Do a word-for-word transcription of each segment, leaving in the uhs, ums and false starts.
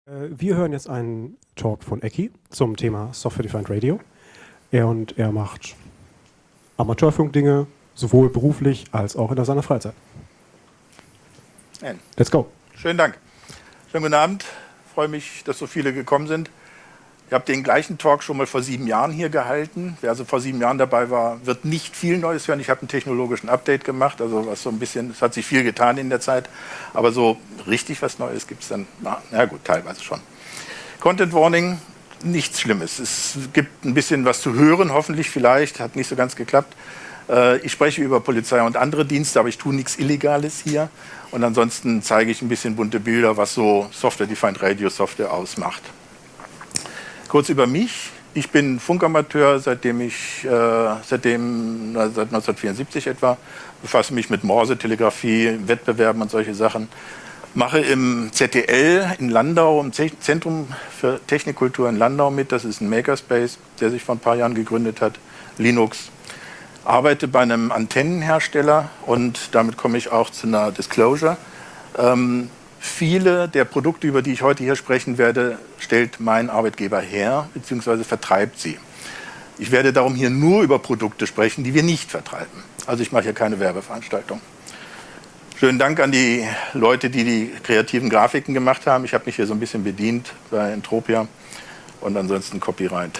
Äh, Wir hören jetzt einen Talk von Eki zum Thema Software Defined Radio. Er und er macht Amateurfunkdinge, sowohl beruflich als auch in seiner Freizeit. Nein. Let's go. Schönen Dank. Schönen guten Abend. Ich freue mich, dass so viele gekommen sind. Ich habe den gleichen Talk schon mal vor sieben Jahren hier gehalten. Wer also vor sieben Jahren dabei war, wird nicht viel Neues hören. Ich habe einen technologischen Update gemacht, also was so ein bisschen, es hat sich viel getan in der Zeit, aber so richtig was Neues gibt es dann, na, na gut, teilweise schon. Content Warning, nichts Schlimmes. Es gibt ein bisschen was zu hören, hoffentlich, vielleicht, hat nicht so ganz geklappt. Äh, ich spreche über Polizei und andere Dienste, aber ich tue nichts Illegales hier. Und ansonsten zeige ich ein bisschen bunte Bilder, was so Software-Defined Radio Software ausmacht. Kurz über mich. Ich bin Funkamateur, seitdem ich, äh, seitdem, na, seit neunzehnhundertvierundsiebzig etwa, befasse mich mit Morse-Telegrafie, Wettbewerben und solche Sachen. Mache im Z D L in Landau, im Zentrum für Technikkultur in Landau mit. Das ist ein Makerspace, der sich vor ein paar Jahren gegründet hat, Linux. Arbeite bei einem Antennenhersteller und damit komme ich auch zu einer Disclosure. Ähm, viele der Produkte, über die ich heute hier sprechen werde, stellt mein Arbeitgeber her bzw. vertreibt sie. Ich werde darum hier nur über Produkte sprechen, die wir nicht vertreiben. Also ich mache hier keine Werbeveranstaltung. Schönen Dank an die Leute, die die kreativen Grafiken gemacht haben. Ich habe mich hier so ein bisschen bedient bei Entropia und ansonsten Copyright.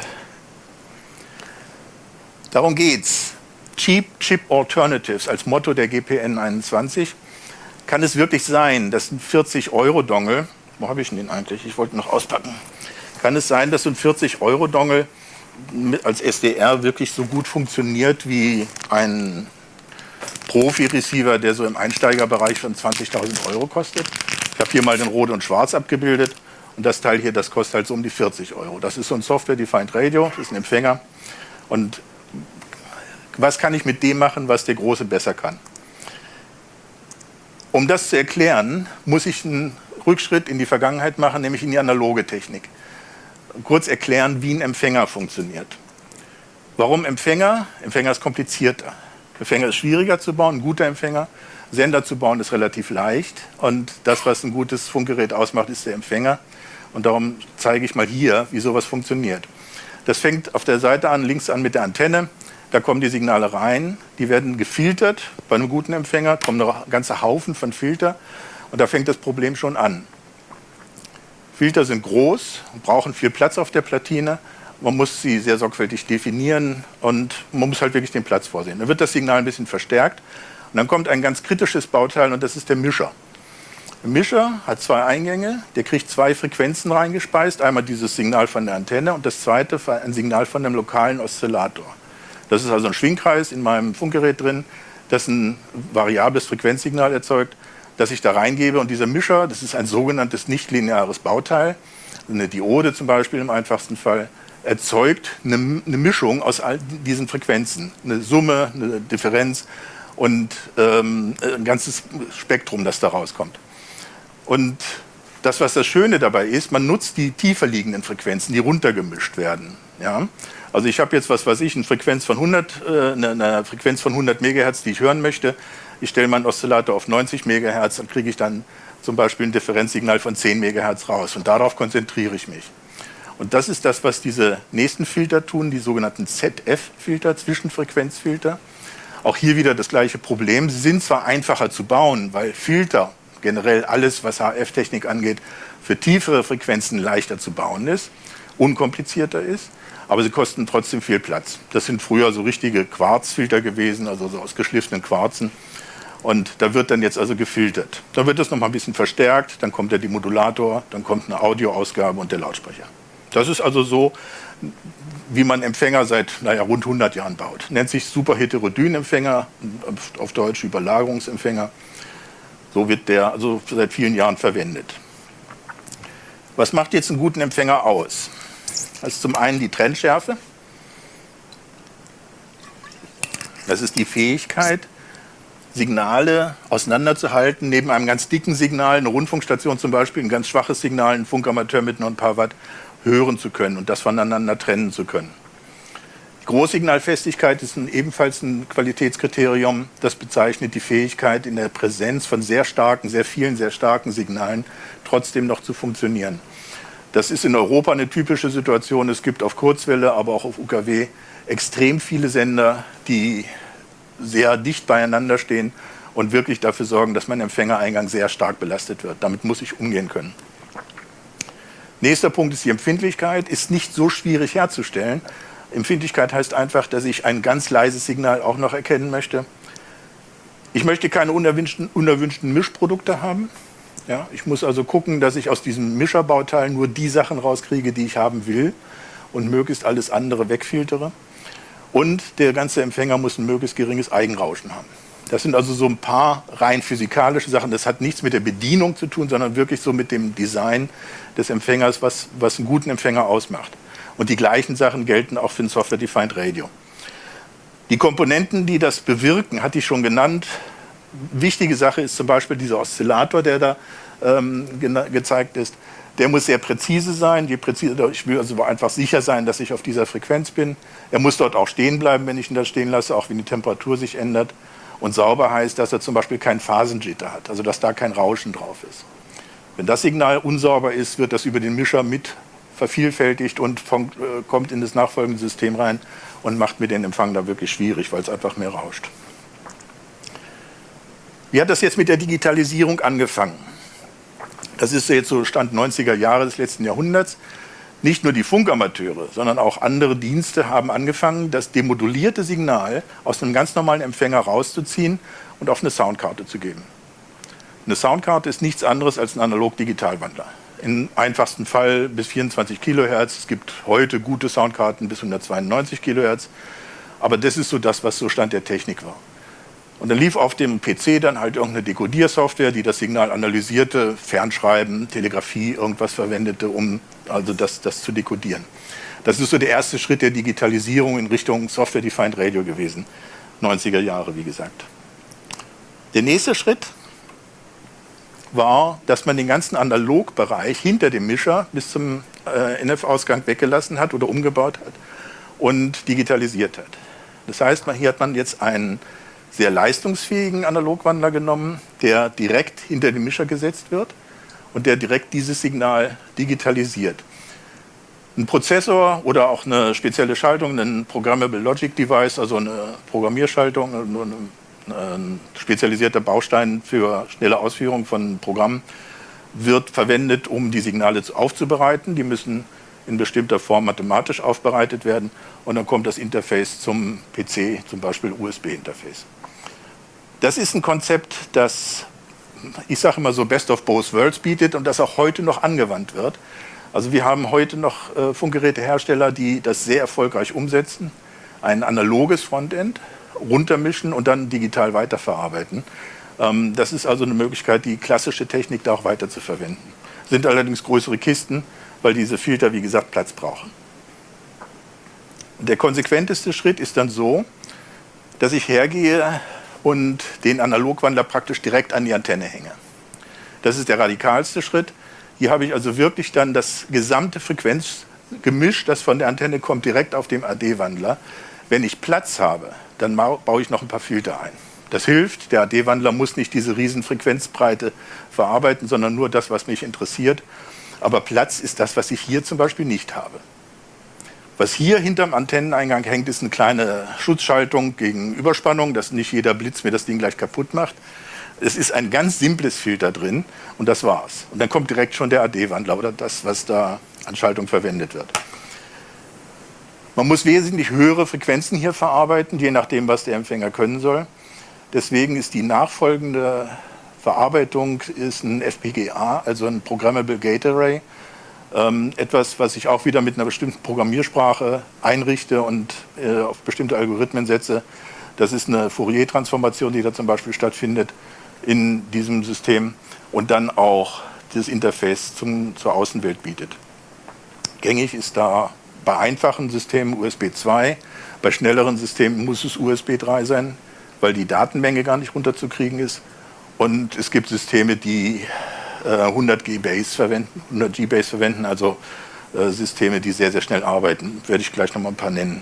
Darum geht's. Cheap Chip Alternatives als Motto der G P N einundzwanzig. Kann es wirklich sein, dass ein vierzig Euro Dongle, wo habe ich denn den eigentlich? Ich wollte ihn noch auspacken. Kann es sein, dass so ein vierzig Euro Dongle als S D R wirklich so gut funktioniert wie ein Profi-Receiver, der so im Einsteigerbereich von zwanzigtausend Euro kostet? Ich habe hier mal den Rot und Schwarz abgebildet und das Teil hier, das kostet halt so um die vierzig Euro. Das ist so ein Software-Defined Radio, das ist ein Empfänger. Und was kann ich mit dem machen, was der Große besser kann? Um das zu erklären, muss ich einen Rückschritt in die Vergangenheit machen, nämlich in die analoge Technik. Kurz erklären, wie ein Empfänger funktioniert. Warum Empfänger? Empfänger ist komplizierter. Empfänger ist schwieriger zu bauen, ein guter Empfänger. Sender zu bauen ist relativ leicht. Und das, was ein gutes Funkgerät ausmacht, ist der Empfänger. Und darum zeige ich mal hier, wie sowas funktioniert. Das fängt auf der Seite an, links an mit der Antenne. Da kommen die Signale rein, die werden gefiltert. Bei einem guten Empfänger kommen noch ein ganzer Haufen von Filter und da fängt das Problem schon an. Filter sind groß und brauchen viel Platz auf der Platine. Man muss sie sehr sorgfältig definieren und man muss halt wirklich den Platz vorsehen. Dann wird das Signal ein bisschen verstärkt und dann kommt ein ganz kritisches Bauteil und das ist der Mischer. Der Mischer hat zwei Eingänge, der kriegt zwei Frequenzen reingespeist. Einmal dieses Signal von der Antenne und das zweite ein Signal von einem lokalen Oszillator. Das ist also ein Schwingkreis in meinem Funkgerät drin, das ein variables Frequenzsignal erzeugt, das ich da reingebe. Und dieser Mischer, das ist ein sogenanntes nichtlineares Bauteil, eine Diode zum Beispiel im einfachsten Fall, erzeugt eine, eine Mischung aus all diesen Frequenzen. Eine Summe, eine Differenz und ähm, ein ganzes Spektrum, das da rauskommt. Und das, was das Schöne dabei ist, man nutzt die tiefer liegenden Frequenzen, die runtergemischt werden. Ja? Also ich habe jetzt, was weiß ich, eine Frequenz von hundert, äh, eine, eine Frequenz von hundert Megahertz, die ich hören möchte. Ich stelle meinen Oszillator auf neunzig Megahertz, dann kriege ich dann zum Beispiel ein Differenzsignal von zehn Megahertz raus. Und darauf konzentriere ich mich. Und das ist das, was diese nächsten Filter tun, die sogenannten Z F-Filter, Zwischenfrequenzfilter. Auch hier wieder das gleiche Problem. Sie sind zwar einfacher zu bauen, weil Filter, generell alles, was H F-Technik angeht, für tiefere Frequenzen leichter zu bauen ist, unkomplizierter ist. Aber sie kosten trotzdem viel Platz. Das sind früher so richtige Quarzfilter gewesen, also so aus geschliffenen Quarzen. Und da wird dann jetzt also gefiltert. Dann wird das noch mal ein bisschen verstärkt, dann kommt der Demodulator, dann kommt eine Audioausgabe und der Lautsprecher. Das ist also so, wie man Empfänger seit naja, rund hundert Jahren baut. Nennt sich Superheterodyn-Empfänger, auf Deutsch Überlagerungsempfänger. So wird der also seit vielen Jahren verwendet. Was macht jetzt einen guten Empfänger aus? Das ist zum einen die Trennschärfe. Das ist die Fähigkeit, Signale auseinanderzuhalten, neben einem ganz dicken Signal, eine Rundfunkstation zum Beispiel, ein ganz schwaches Signal, ein Funkamateur mit nur ein paar Watt, hören zu können und das voneinander trennen zu können. Die Großsignalfestigkeit ist ein, ebenfalls ein Qualitätskriterium. Das bezeichnet die Fähigkeit, in der Präsenz von sehr starken, sehr vielen, sehr starken Signalen trotzdem noch zu funktionieren. Das ist in Europa eine typische Situation. Es gibt auf Kurzwelle, aber auch auf U K W extrem viele Sender, die sehr dicht beieinander stehen und wirklich dafür sorgen, dass mein Empfängereingang sehr stark belastet wird. Damit muss ich umgehen können. Nächster Punkt ist die Empfindlichkeit. Ist nicht so schwierig herzustellen. Empfindlichkeit heißt einfach, dass ich ein ganz leises Signal auch noch erkennen möchte. Ich möchte keine unerwünschten, unerwünschten Mischprodukte haben. Ja, ich muss also gucken, dass ich aus diesem Mischerbauteil nur die Sachen rauskriege, die ich haben will und möglichst alles andere wegfiltere. Und der ganze Empfänger muss ein möglichst geringes Eigenrauschen haben. Das sind also so ein paar rein physikalische Sachen. Das hat nichts mit der Bedienung zu tun, sondern wirklich so mit dem Design des Empfängers, was, was einen guten Empfänger ausmacht. Und die gleichen Sachen gelten auch für ein Software-Defined Radio. Die Komponenten, die das bewirken, hatte ich schon genannt. Wichtige Sache ist zum Beispiel dieser Oszillator, der da ähm, ge gezeigt ist. Der muss sehr präzise sein. Je präziser, ich will also einfach sicher sein, dass ich auf dieser Frequenz bin. Er muss dort auch stehen bleiben, wenn ich ihn da stehen lasse, auch wenn die Temperatur sich ändert. Und sauber heißt, dass er zum Beispiel keinen Phasenjitter hat, also dass da kein Rauschen drauf ist. Wenn das Signal unsauber ist, wird das über den Mischer mit vervielfältigt und von, äh, kommt in das nachfolgende System rein und macht mir den Empfang da wirklich schwierig, weil es einfach mehr rauscht. Wie hat das jetzt mit der Digitalisierung angefangen? Das ist jetzt so Stand neunziger Jahre des letzten Jahrhunderts. Nicht nur die Funkamateure, sondern auch andere Dienste haben angefangen, das demodulierte Signal aus einem ganz normalen Empfänger rauszuziehen und auf eine Soundkarte zu geben. Eine Soundkarte ist nichts anderes als ein Analog-Digital-Wandler. Im einfachsten Fall bis vierundzwanzig Kilohertz. Es gibt heute gute Soundkarten bis hundertzweiundneunzig Kilohertz. Aber das ist so das, was so Stand der Technik war. Und dann lief auf dem P C dann halt irgendeine Dekodiersoftware, die das Signal analysierte, Fernschreiben, Telegrafie, irgendwas verwendete, um also das, das zu dekodieren. Das ist so der erste Schritt der Digitalisierung in Richtung Software-Defined Radio gewesen. neunziger Jahre, wie gesagt. Der nächste Schritt war, dass man den ganzen Analogbereich hinter dem Mischer bis zum äh, N F-Ausgang weggelassen hat oder umgebaut hat und digitalisiert hat. Das heißt, man, hier hat man jetzt einen sehr leistungsfähigen Analogwandler genommen, der direkt hinter dem Mischer gesetzt wird und der direkt dieses Signal digitalisiert. Ein Prozessor oder auch eine spezielle Schaltung, ein Programmable Logic Device, also eine Programmierschaltung, ein spezialisierter Baustein für schnelle Ausführung von Programmen, wird verwendet, um die Signale aufzubereiten. Die müssen in bestimmter Form mathematisch aufbereitet werden und dann kommt das Interface zum P C, zum Beispiel U S B-Interface. Das ist ein Konzept, das, ich sage immer so, Best of Both Worlds bietet und das auch heute noch angewandt wird. Also wir haben heute noch äh, Funkgerätehersteller, die das sehr erfolgreich umsetzen, ein analoges Frontend runtermischen und dann digital weiterverarbeiten. Ähm, das ist also eine Möglichkeit, die klassische Technik da auch weiter zu verwenden. Sind allerdings größere Kisten, weil diese Filter, wie gesagt, Platz brauchen. Der konsequenteste Schritt ist dann so, dass ich hergehe und den Analogwandler praktisch direkt an die Antenne hänge. Das ist der radikalste Schritt. Hier habe ich also wirklich dann das gesamte Frequenzgemisch, das von der Antenne kommt, direkt auf dem A D-Wandler. Wenn ich Platz habe, dann baue ich noch ein paar Filter ein. Das hilft, der A D-Wandler muss nicht diese riesen Frequenzbreite verarbeiten, sondern nur das, was mich interessiert. Aber Platz ist das, was ich hier zum Beispiel nicht habe. Was hier hinterm Antenneneingang hängt, ist eine kleine Schutzschaltung gegen Überspannung, dass nicht jeder Blitz mir das Ding gleich kaputt macht. Es ist ein ganz simples Filter drin und das war's. Und dann kommt direkt schon der A D-Wandler oder das, was da an Schaltung verwendet wird. Man muss wesentlich höhere Frequenzen hier verarbeiten, je nachdem, was der Empfänger können soll. Deswegen ist die nachfolgende Verarbeitung ist ein F P G A, also ein Programmable Gate Array. Ähm, etwas, was ich auch wieder mit einer bestimmten Programmiersprache einrichte und äh, auf bestimmte Algorithmen setze. Das ist eine Fourier-Transformation, die da zum Beispiel stattfindet in diesem System und dann auch das Interface zum, zur Außenwelt bietet. Gängig ist da bei einfachen Systemen U S B zwei, bei schnelleren Systemen muss es U S B drei sein, weil die Datenmenge gar nicht runterzukriegen ist. Und es gibt Systeme, die äh, hundert G Base verwenden, hundert G Base verwenden, also äh, Systeme, die sehr, sehr schnell arbeiten. Werde ich gleich noch mal ein paar nennen.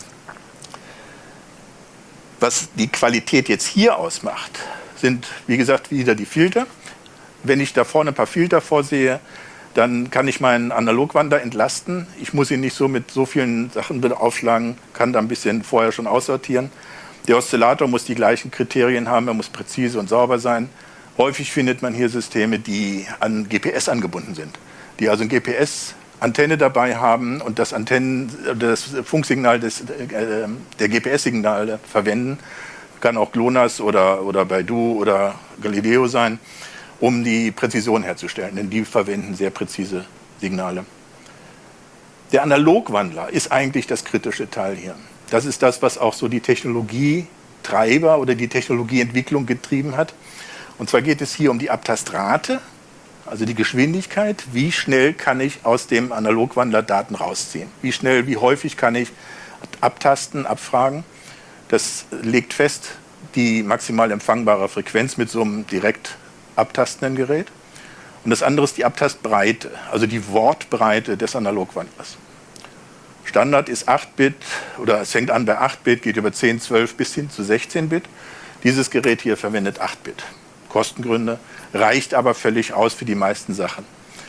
Was die Qualität jetzt hier ausmacht, sind, wie gesagt, wieder die Filter. Wenn ich da vorne ein paar Filter vorsehe, dann kann ich meinen Analogwandler entlasten. Ich muss ihn nicht so mit so vielen Sachen aufschlagen, kann da ein bisschen vorher schon aussortieren. Der Oszillator muss die gleichen Kriterien haben, er muss präzise und sauber sein. Häufig findet man hier Systeme, die an G P S angebunden sind, die also ein G P S-Antenne dabei haben und das, Antennen, das Funksignal des, äh, der G P S-Signale verwenden. Kann auch GLONASS oder, oder Baidu oder Galileo sein, um die Präzision herzustellen, denn die verwenden sehr präzise Signale. Der Analogwandler ist eigentlich das kritische Teil hier. Das ist das, was auch so die Technologietreiber oder die Technologieentwicklung getrieben hat. Und zwar geht es hier um die Abtastrate, also die Geschwindigkeit. Wie schnell kann ich aus dem Analogwandler Daten rausziehen? Wie schnell, wie häufig kann ich abtasten, abfragen? Das legt fest die maximal empfangbare Frequenz mit so einem direkt abtastenden Gerät. Und das andere ist die Abtastbreite, also die Wortbreite des Analogwandlers. Standard ist acht Bit, oder es fängt an bei acht Bit, geht über zehn, zwölf bis hin zu sechzehn Bit. Dieses Gerät hier verwendet acht Bit. Kostengründe, reicht aber völlig aus für die meisten Sachen.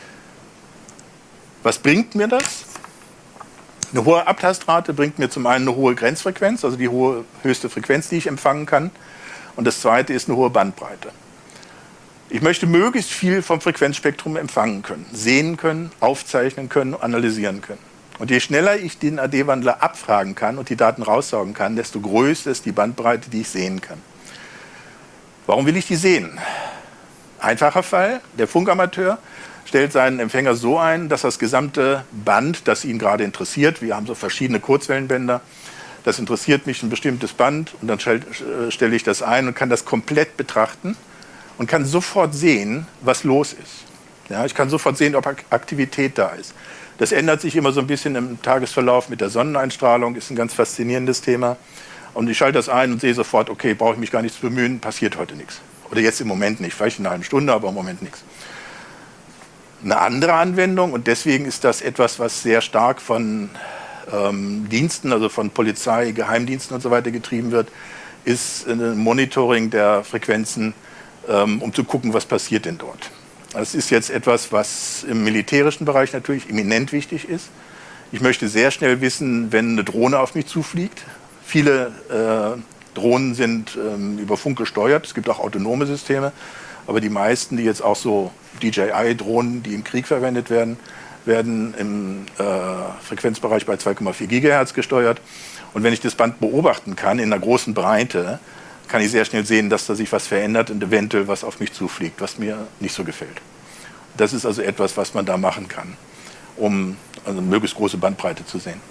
Was bringt mir das? Eine hohe Abtastrate bringt mir zum einen eine hohe Grenzfrequenz, also die hohe, höchste Frequenz, die ich empfangen kann. Und das zweite ist eine hohe Bandbreite. Ich möchte möglichst viel vom Frequenzspektrum empfangen können, sehen können, aufzeichnen können, analysieren können. Und je schneller ich den A D-Wandler abfragen kann und die Daten raussaugen kann, desto größer ist die Bandbreite, die ich sehen kann. Warum will ich die sehen? Einfacher Fall, der Funkamateur stellt seinen Empfänger so ein, dass das gesamte Band, das ihn gerade interessiert, wir haben so verschiedene Kurzwellenbänder, das interessiert mich ein bestimmtes Band und dann stelle ich das ein und kann das komplett betrachten und kann sofort sehen, was los ist. Ja, ich kann sofort sehen, ob Aktivität da ist. Das ändert sich immer so ein bisschen im Tagesverlauf mit der Sonneneinstrahlung, ist ein ganz faszinierendes Thema. Und ich schalte das ein und sehe sofort, okay, brauche ich mich gar nicht zu bemühen, passiert heute nichts. Oder jetzt im Moment nicht, vielleicht in einer halben Stunde, aber im Moment nichts. Eine andere Anwendung, und deswegen ist das etwas, was sehr stark von ähm, Diensten, also von Polizei, Geheimdiensten und so weiter getrieben wird, ist ein Monitoring der Frequenzen, ähm, um zu gucken, was passiert denn dort. Das ist jetzt etwas, was im militärischen Bereich natürlich eminent wichtig ist. Ich möchte sehr schnell wissen, wenn eine Drohne auf mich zufliegt. Viele äh, Drohnen sind ähm, über Funk gesteuert, es gibt auch autonome Systeme, aber die meisten, die jetzt auch so D J I-Drohnen, die im Krieg verwendet werden, werden im äh, Frequenzbereich bei zwei Komma vier Gigahertz gesteuert. Und wenn ich das Band beobachten kann, in einer großen Breite, kann ich sehr schnell sehen, dass da sich was verändert und eventuell was auf mich zufliegt, was mir nicht so gefällt. Das ist also etwas, was man da machen kann, um also eine möglichst große Bandbreite zu sehen.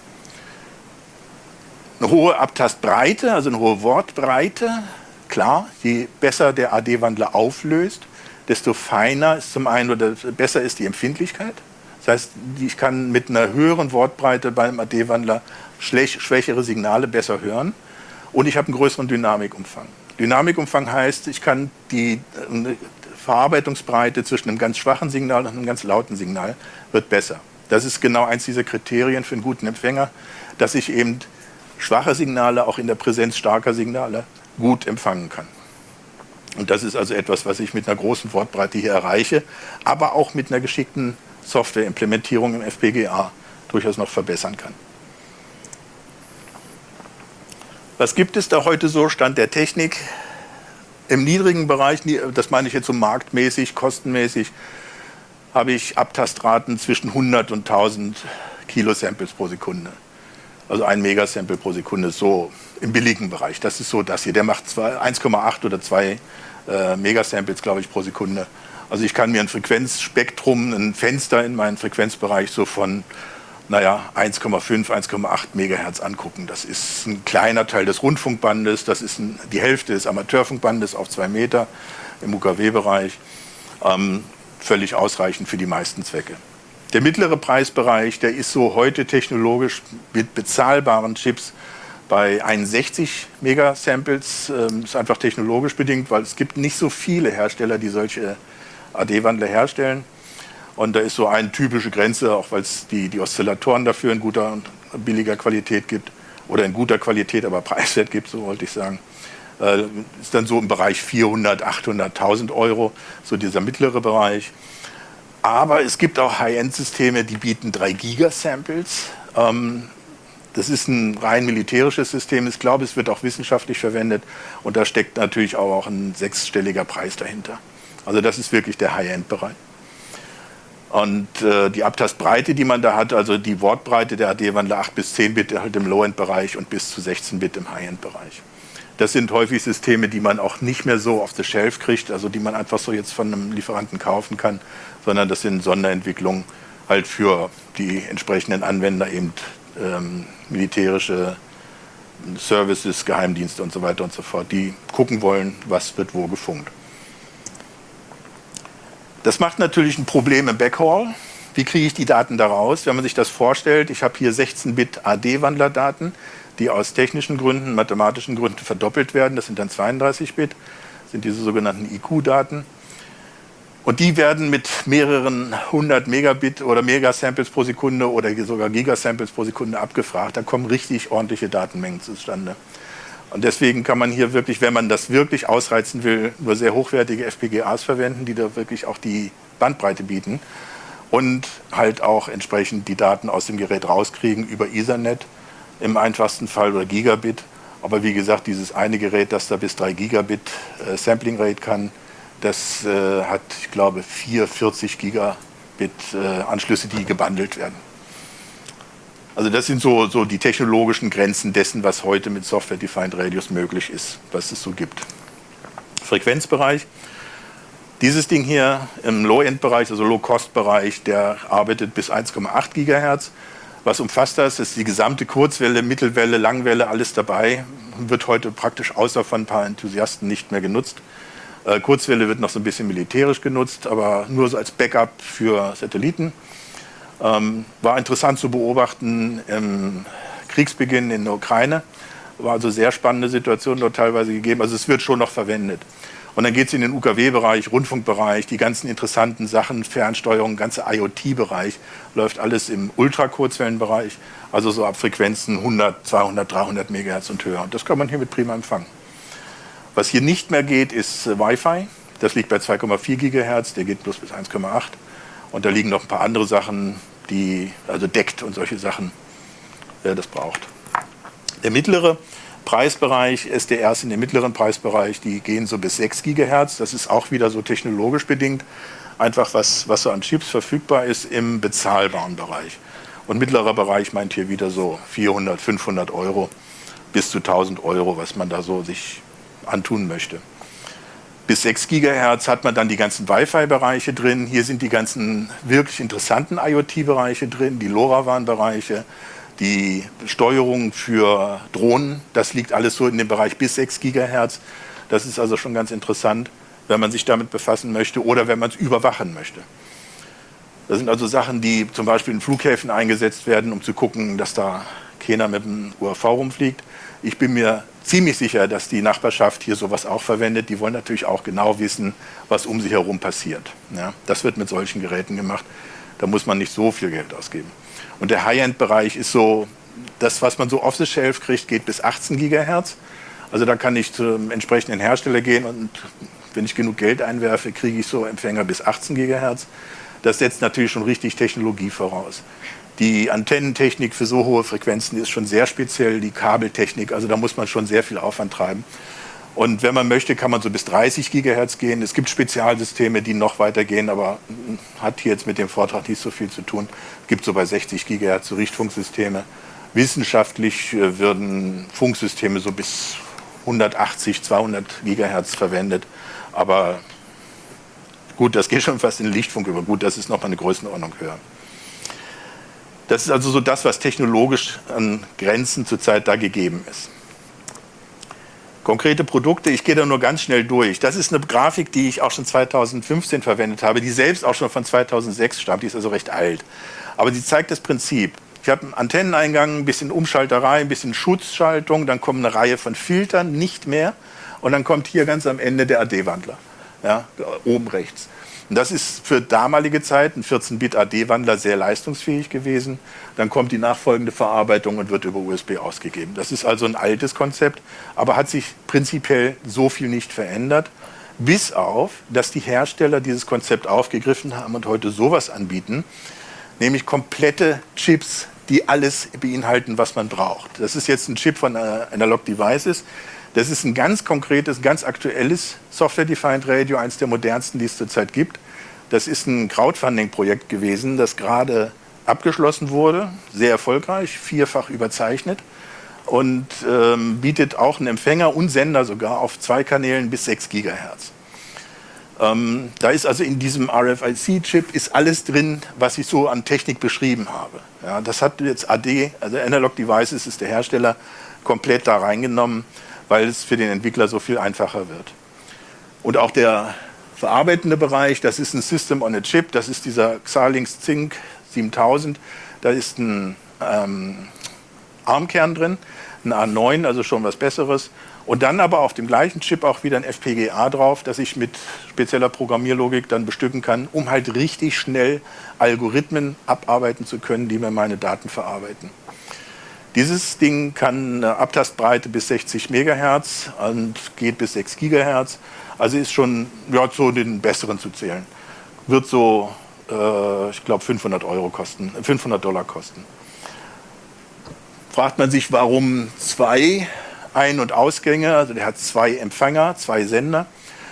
Eine hohe Abtastbreite, also eine hohe Wortbreite, klar, je besser der A D-Wandler auflöst, desto feiner ist zum einen oder besser ist die Empfindlichkeit. Das heißt, ich kann mit einer höheren Wortbreite beim A D-Wandler schwächere Signale besser hören und ich habe einen größeren Dynamikumfang. Dynamikumfang heißt, ich kann die Verarbeitungsbreite zwischen einem ganz schwachen Signal und einem ganz lauten Signal wird besser. Das ist genau eins dieser Kriterien für einen guten Empfänger, dass ich eben schwache Signale auch in der Präsenz starker Signale gut empfangen kann. Und das ist also etwas, was ich mit einer großen Wortbreite hier erreiche, aber auch mit einer geschickten Softwareimplementierung im F P G A durchaus noch verbessern kann. Was gibt es da heute so, Stand der Technik? Im niedrigen Bereich, das meine ich jetzt so marktmäßig, kostenmäßig, habe ich Abtastraten zwischen hundert und tausend Kilosamples pro Sekunde. Also ein Megasample pro Sekunde, so im billigen Bereich. Das ist so das hier. Der macht eins Komma acht oder zwei äh, Megasamples, glaube ich, pro Sekunde. Also ich kann mir ein Frequenzspektrum, ein Fenster in meinen Frequenzbereich so von, naja, eins Komma fünf, eins Komma acht Megahertz angucken. Das ist ein kleiner Teil des Rundfunkbandes, das ist ein, die Hälfte des Amateurfunkbandes auf zwei Meter im U K W-Bereich. Ähm, völlig ausreichend für die meisten Zwecke. Der mittlere Preisbereich, der ist so heute technologisch mit bezahlbaren Chips bei einundsechzig Megasamples. Ähm, ist einfach technologisch bedingt, weil es gibt nicht so viele Hersteller, die solche A D-Wandler herstellen. Und da ist so eine typische Grenze, auch weil es die, die Oszillatoren dafür in guter und billiger Qualität gibt. Oder in guter Qualität, aber preiswert gibt, so wollte ich sagen. Äh, ist dann so im Bereich vierhundert, achthundert, tausend Euro, so dieser mittlere Bereich. Aber es gibt auch High-End-Systeme, die bieten drei Gigasamples. Ähm, das ist ein rein militärisches System. Ich glaube, es wird auch wissenschaftlich verwendet. Und da steckt natürlich auch ein sechsstelliger Preis dahinter. Also das ist wirklich der High-End-Bereich. Und äh, die Abtastbreite, die man da hat, also die Wortbreite der A D-Wandler acht bis zehn Bit halt im Low-End-Bereich und bis zu sechzehn Bit im High-End-Bereich. Das sind häufig Systeme, die man auch nicht mehr so auf the shelf kriegt, also die man einfach so jetzt von einem Lieferanten kaufen kann, sondern das sind Sonderentwicklungen halt für die entsprechenden Anwender, eben ähm, militärische Services, Geheimdienste und so weiter und so fort, die gucken wollen, was wird wo gefunkt. Das macht natürlich ein Problem im Backhaul. Wie kriege ich die Daten da raus? Wenn man sich das vorstellt, ich habe hier sechzehn Bit A D-Wandlerdaten, die aus technischen Gründen, mathematischen Gründen verdoppelt werden. Das sind dann zweiunddreißig Bit, sind diese sogenannten I Q-Daten. Und die werden mit mehreren hundert Megabit oder Megasamples pro Sekunde oder sogar Gigasamples pro Sekunde abgefragt. Da kommen richtig ordentliche Datenmengen zustande. Und deswegen kann man hier wirklich, wenn man das wirklich ausreizen will, nur sehr hochwertige F P G As verwenden, die da wirklich auch die Bandbreite bieten und halt auch entsprechend die Daten aus dem Gerät rauskriegen über Ethernet im einfachsten Fall oder Gigabit. Aber wie gesagt, dieses eine Gerät, das da bis drei Gigabit äh, Sampling Rate kann, das äh, hat, ich glaube, vierhundertvierzig Gigabit äh, Anschlüsse, die gebundelt werden. Also das sind so, so die technologischen Grenzen dessen, was heute mit Software-Defined Radios möglich ist, was es so gibt. Frequenzbereich. Dieses Ding hier im Low-End-Bereich, also Low-Cost-Bereich, der arbeitet bis eins Komma acht Gigahertz. Was umfasst das? Das ist die gesamte Kurzwelle, Mittelwelle, Langwelle, alles dabei. Wird heute praktisch außer von ein paar Enthusiasten nicht mehr genutzt. Äh, Kurzwelle wird noch so ein bisschen militärisch genutzt, aber nur so als Backup für Satelliten. Ähm, war interessant zu beobachten im Kriegsbeginn in der Ukraine. War also sehr spannende Situation dort teilweise gegeben. Also es wird schon noch verwendet. Und dann geht es in den U K W-Bereich, Rundfunkbereich, die ganzen interessanten Sachen, Fernsteuerung, ganze I O T-Bereich, läuft alles im Ultrakurzwellenbereich, also so ab Frequenzen hundert, zweihundert, dreihundert Megahertz und höher. Und das kann man hier mit prima empfangen. Was hier nicht mehr geht, ist äh, Wi-Fi. Das liegt bei zwei Komma vier Gigahertz, der geht bloß bis eins Komma acht. Und da liegen noch ein paar andere Sachen, die, also D E C T und solche Sachen, wer das braucht. Der mittlere Preisbereich, S D Rs in dem mittleren Preisbereich, die gehen so bis sechs Gigahertz. Das ist auch wieder so technologisch bedingt. Einfach was, was so an Chips verfügbar ist im bezahlbaren Bereich. Und mittlerer Bereich meint hier wieder so vierhundert, fünfhundert Euro bis zu tausend Euro, was man da so sich antun möchte. Bis sechs Gigahertz hat man dann die ganzen Wi-Fi-Bereiche drin. Hier sind die ganzen wirklich interessanten I O T-Bereiche drin, die LoRaWAN-Bereiche, die Steuerung für Drohnen. Das liegt alles so in dem Bereich bis sechs Gigahertz. Das ist also schon ganz interessant, wenn man sich damit befassen möchte oder wenn man es überwachen möchte. Das sind also Sachen, die zum Beispiel in Flughäfen eingesetzt werden, um zu gucken, dass da keiner mit dem U A V rumfliegt. Ich bin mir ziemlich sicher, dass die Nachbarschaft hier sowas auch verwendet. Die wollen natürlich auch genau wissen, was um sich herum passiert. Ja, das wird mit solchen Geräten gemacht. Da muss man nicht so viel Geld ausgeben. Und der High-End-Bereich ist so, das, was man so off the shelf kriegt, geht bis achtzehn Gigahertz. Also da kann ich zum entsprechenden Hersteller gehen und wenn ich genug Geld einwerfe, kriege ich so Empfänger bis achtzehn Gigahertz. Das setzt natürlich schon richtig Technologie voraus. Die Antennentechnik für so hohe Frequenzen ist schon sehr speziell, die Kabeltechnik, also da muss man schon sehr viel Aufwand treiben. Und wenn man möchte, kann man so bis dreißig Gigahertz gehen. Es gibt Spezialsysteme, die noch weiter gehen, aber hat hier jetzt mit dem Vortrag nicht so viel zu tun. Es gibt so bei sechzig Gigahertz so Richtfunksysteme. Wissenschaftlich würden Funksysteme so bis hundertachtzig, zweihundert Gigahertz verwendet. Aber gut, das geht schon fast in den Lichtfunk über. Gut, das ist noch mal eine Größenordnung höher. Das ist also so das, was technologisch an Grenzen zurzeit da gegeben ist. Konkrete Produkte, ich gehe da nur ganz schnell durch. Das ist eine Grafik, die ich auch schon zweitausendfünfzehn verwendet habe, die selbst auch schon von zweitausendsechs stammt, die ist also recht alt. Aber sie zeigt das Prinzip. Ich habe einen Antenneneingang, ein bisschen Umschalterei, ein bisschen Schutzschaltung, dann kommt eine Reihe von Filtern, nicht mehr. Und dann kommt hier ganz am Ende der A D-Wandler, ja, oben rechts. Und das ist für damalige Zeit ein vierzehn Bit A D-Wandler sehr leistungsfähig gewesen. Dann kommt die nachfolgende Verarbeitung und wird über U S B ausgegeben. Das ist also ein altes Konzept, aber hat sich prinzipiell so viel nicht verändert. bis auf, dass die Hersteller dieses Konzept aufgegriffen haben und heute sowas anbieten, nämlich komplette Chips, die alles beinhalten, was man braucht. Das ist jetzt ein Chip von Analog Devices. Das ist ein ganz konkretes, ganz aktuelles Software-Defined Radio, eines der modernsten, die es zurzeit gibt. Das ist ein Crowdfunding-Projekt gewesen, das gerade abgeschlossen wurde, sehr erfolgreich, vierfach überzeichnet und ähm, bietet auch einen Empfänger und Sender sogar auf zwei Kanälen bis sechs Gigahertz. Ähm, da ist also in diesem R F I C-Chip ist alles drin, was ich so an Technik beschrieben habe. Ja, das hat jetzt A D, also Analog Devices ist der Hersteller, komplett da reingenommen, weil es für den Entwickler so viel einfacher wird. Und auch der verarbeitende Bereich, das ist ein System on a Chip, das ist dieser Xilinx Zynq siebentausend, da ist ein ähm, ARM-Kern drin, ein A neun, also schon was Besseres. Und dann aber auf dem gleichen Chip auch wieder ein F P G A drauf, das ich mit spezieller Programmierlogik dann bestücken kann, um halt richtig schnell Algorithmen abarbeiten zu können, die mir meine Daten verarbeiten. Dieses Ding kann eine Abtastbreite bis sechzig Megahertz und geht bis sechs Gigahertz. Also ist schon ja, zu den besseren zu zählen. Wird so, äh, ich glaube, fünfhundert Euro kosten, fünfhundert Dollar kosten. Fragt man sich, warum zwei Ein- und Ausgänge? Also der hat zwei Empfänger, zwei Sender.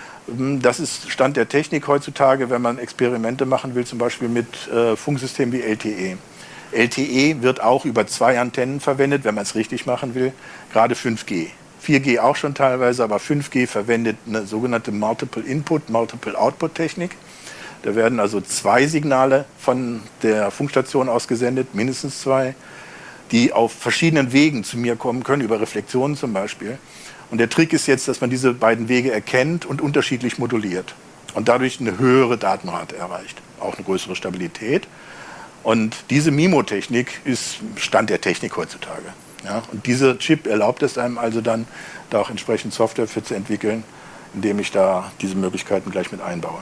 Das ist Stand der Technik heutzutage, wenn man Experimente machen will, zum Beispiel mit äh, Funksystemen wie L T E. L T E wird auch über zwei Antennen verwendet, wenn man es richtig machen will, gerade fünf G. vier G auch schon teilweise, aber fünf G verwendet eine sogenannte Multiple Input, Multiple Output Technik. Da werden also zwei Signale von der Funkstation ausgesendet, mindestens zwei, die auf verschiedenen Wegen zu mir kommen können, über Reflexionen zum Beispiel. Und der Trick ist jetzt, dass man diese beiden Wege erkennt und unterschiedlich moduliert und dadurch eine höhere Datenrate erreicht, auch eine größere Stabilität. Und diese MIMO-Technik ist Stand der Technik heutzutage. Ja? Und dieser Chip erlaubt es einem also dann, da auch entsprechend Software für zu entwickeln, indem ich da diese Möglichkeiten gleich mit einbaue.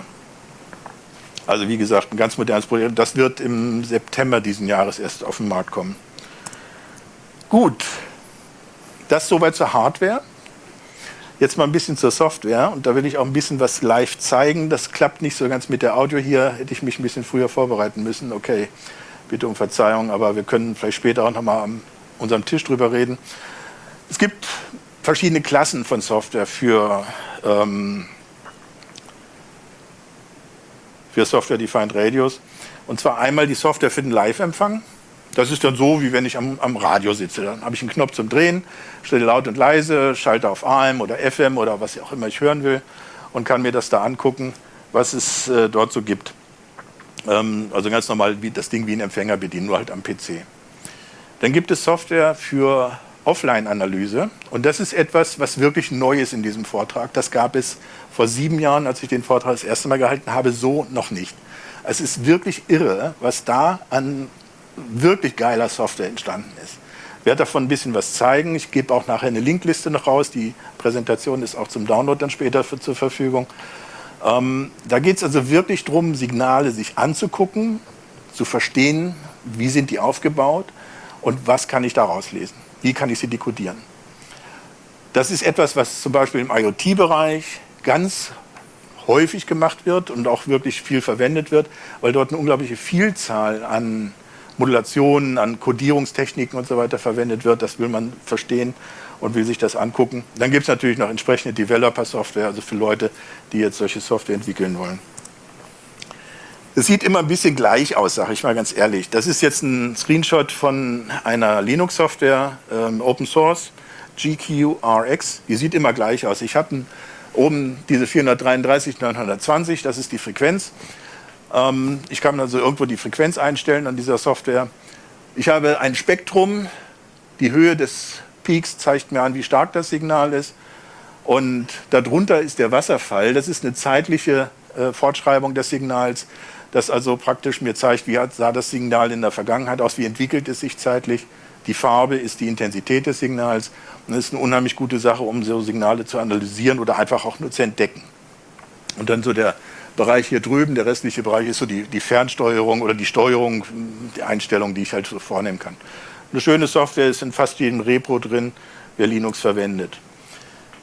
Also wie gesagt, ein ganz modernes Projekt. Das wird im September diesen Jahres erst auf den Markt kommen. Gut, das soweit zur Hardware. Jetzt mal ein bisschen zur Software und da will ich auch ein bisschen was live zeigen. Das klappt nicht so ganz mit der Audio hier, hätte ich mich ein bisschen früher vorbereiten müssen. Okay, bitte um Verzeihung, aber wir können vielleicht später auch noch mal an unserem Tisch drüber reden. Es gibt verschiedene Klassen von Software für, ähm, für Software-Defined Radios. Und zwar einmal die Software für den Live-Empfang. Das ist dann so, wie wenn ich am, am Radio sitze. Dann habe ich einen Knopf zum Drehen, stelle laut und leise, schalte auf A M oder F M oder was auch immer ich hören will und kann mir das da angucken, was es äh, dort so gibt. Ähm, also ganz normal wie das Ding wie ein Empfänger bedienen, nur halt am P C. Dann gibt es Software für Offline-Analyse und das ist etwas, was wirklich neu ist in diesem Vortrag. Das gab es vor sieben Jahren, als ich den Vortrag das erste Mal gehalten habe, so noch nicht. Es ist wirklich irre, was da an wirklich geiler Software entstanden ist. Ich werde davon ein bisschen was zeigen. Ich gebe auch nachher eine Linkliste noch raus. Die Präsentation ist auch zum Download dann später für, zur Verfügung. Ähm, da geht es also wirklich darum, Signale sich anzugucken, zu verstehen, wie sind die aufgebaut und was kann ich daraus lesen. Wie kann ich sie dekodieren. Das ist etwas, was zum Beispiel im IoT-Bereich ganz häufig gemacht wird und auch wirklich viel verwendet wird, weil dort eine unglaubliche Vielzahl an Modulationen, an Codierungstechniken und so weiter verwendet wird. Das will man verstehen und will sich das angucken. Dann gibt es natürlich noch entsprechende Developer-Software, also für Leute, die jetzt solche Software entwickeln wollen. Es sieht immer ein bisschen gleich aus, sage ich mal ganz ehrlich. Das ist jetzt ein Screenshot von einer Linux-Software, ähm, Open Source, G Q R X. Die sieht immer gleich aus. Ich habe oben diese vierhundertdreiunddreißig neunhundertzwanzig, das ist die Frequenz. Ich kann also irgendwo die Frequenz einstellen an dieser Software. Ich habe ein Spektrum, die Höhe des Peaks zeigt mir an, wie stark das Signal ist. Und darunter ist der Wasserfall. Das ist eine zeitliche äh, Fortschreibung des Signals, das also praktisch mir zeigt, wie sah das Signal in der Vergangenheit aus, wie entwickelt es sich zeitlich. Die Farbe ist die Intensität des Signals. Und das ist eine unheimlich gute Sache, um so Signale zu analysieren oder einfach auch nur zu entdecken. Und dann so der Bereich hier drüben, der restliche Bereich ist so die, die Fernsteuerung oder die Steuerung, die Einstellung, die ich halt so vornehmen kann. Eine schöne Software ist in fast jedem Repro drin, wer Linux verwendet.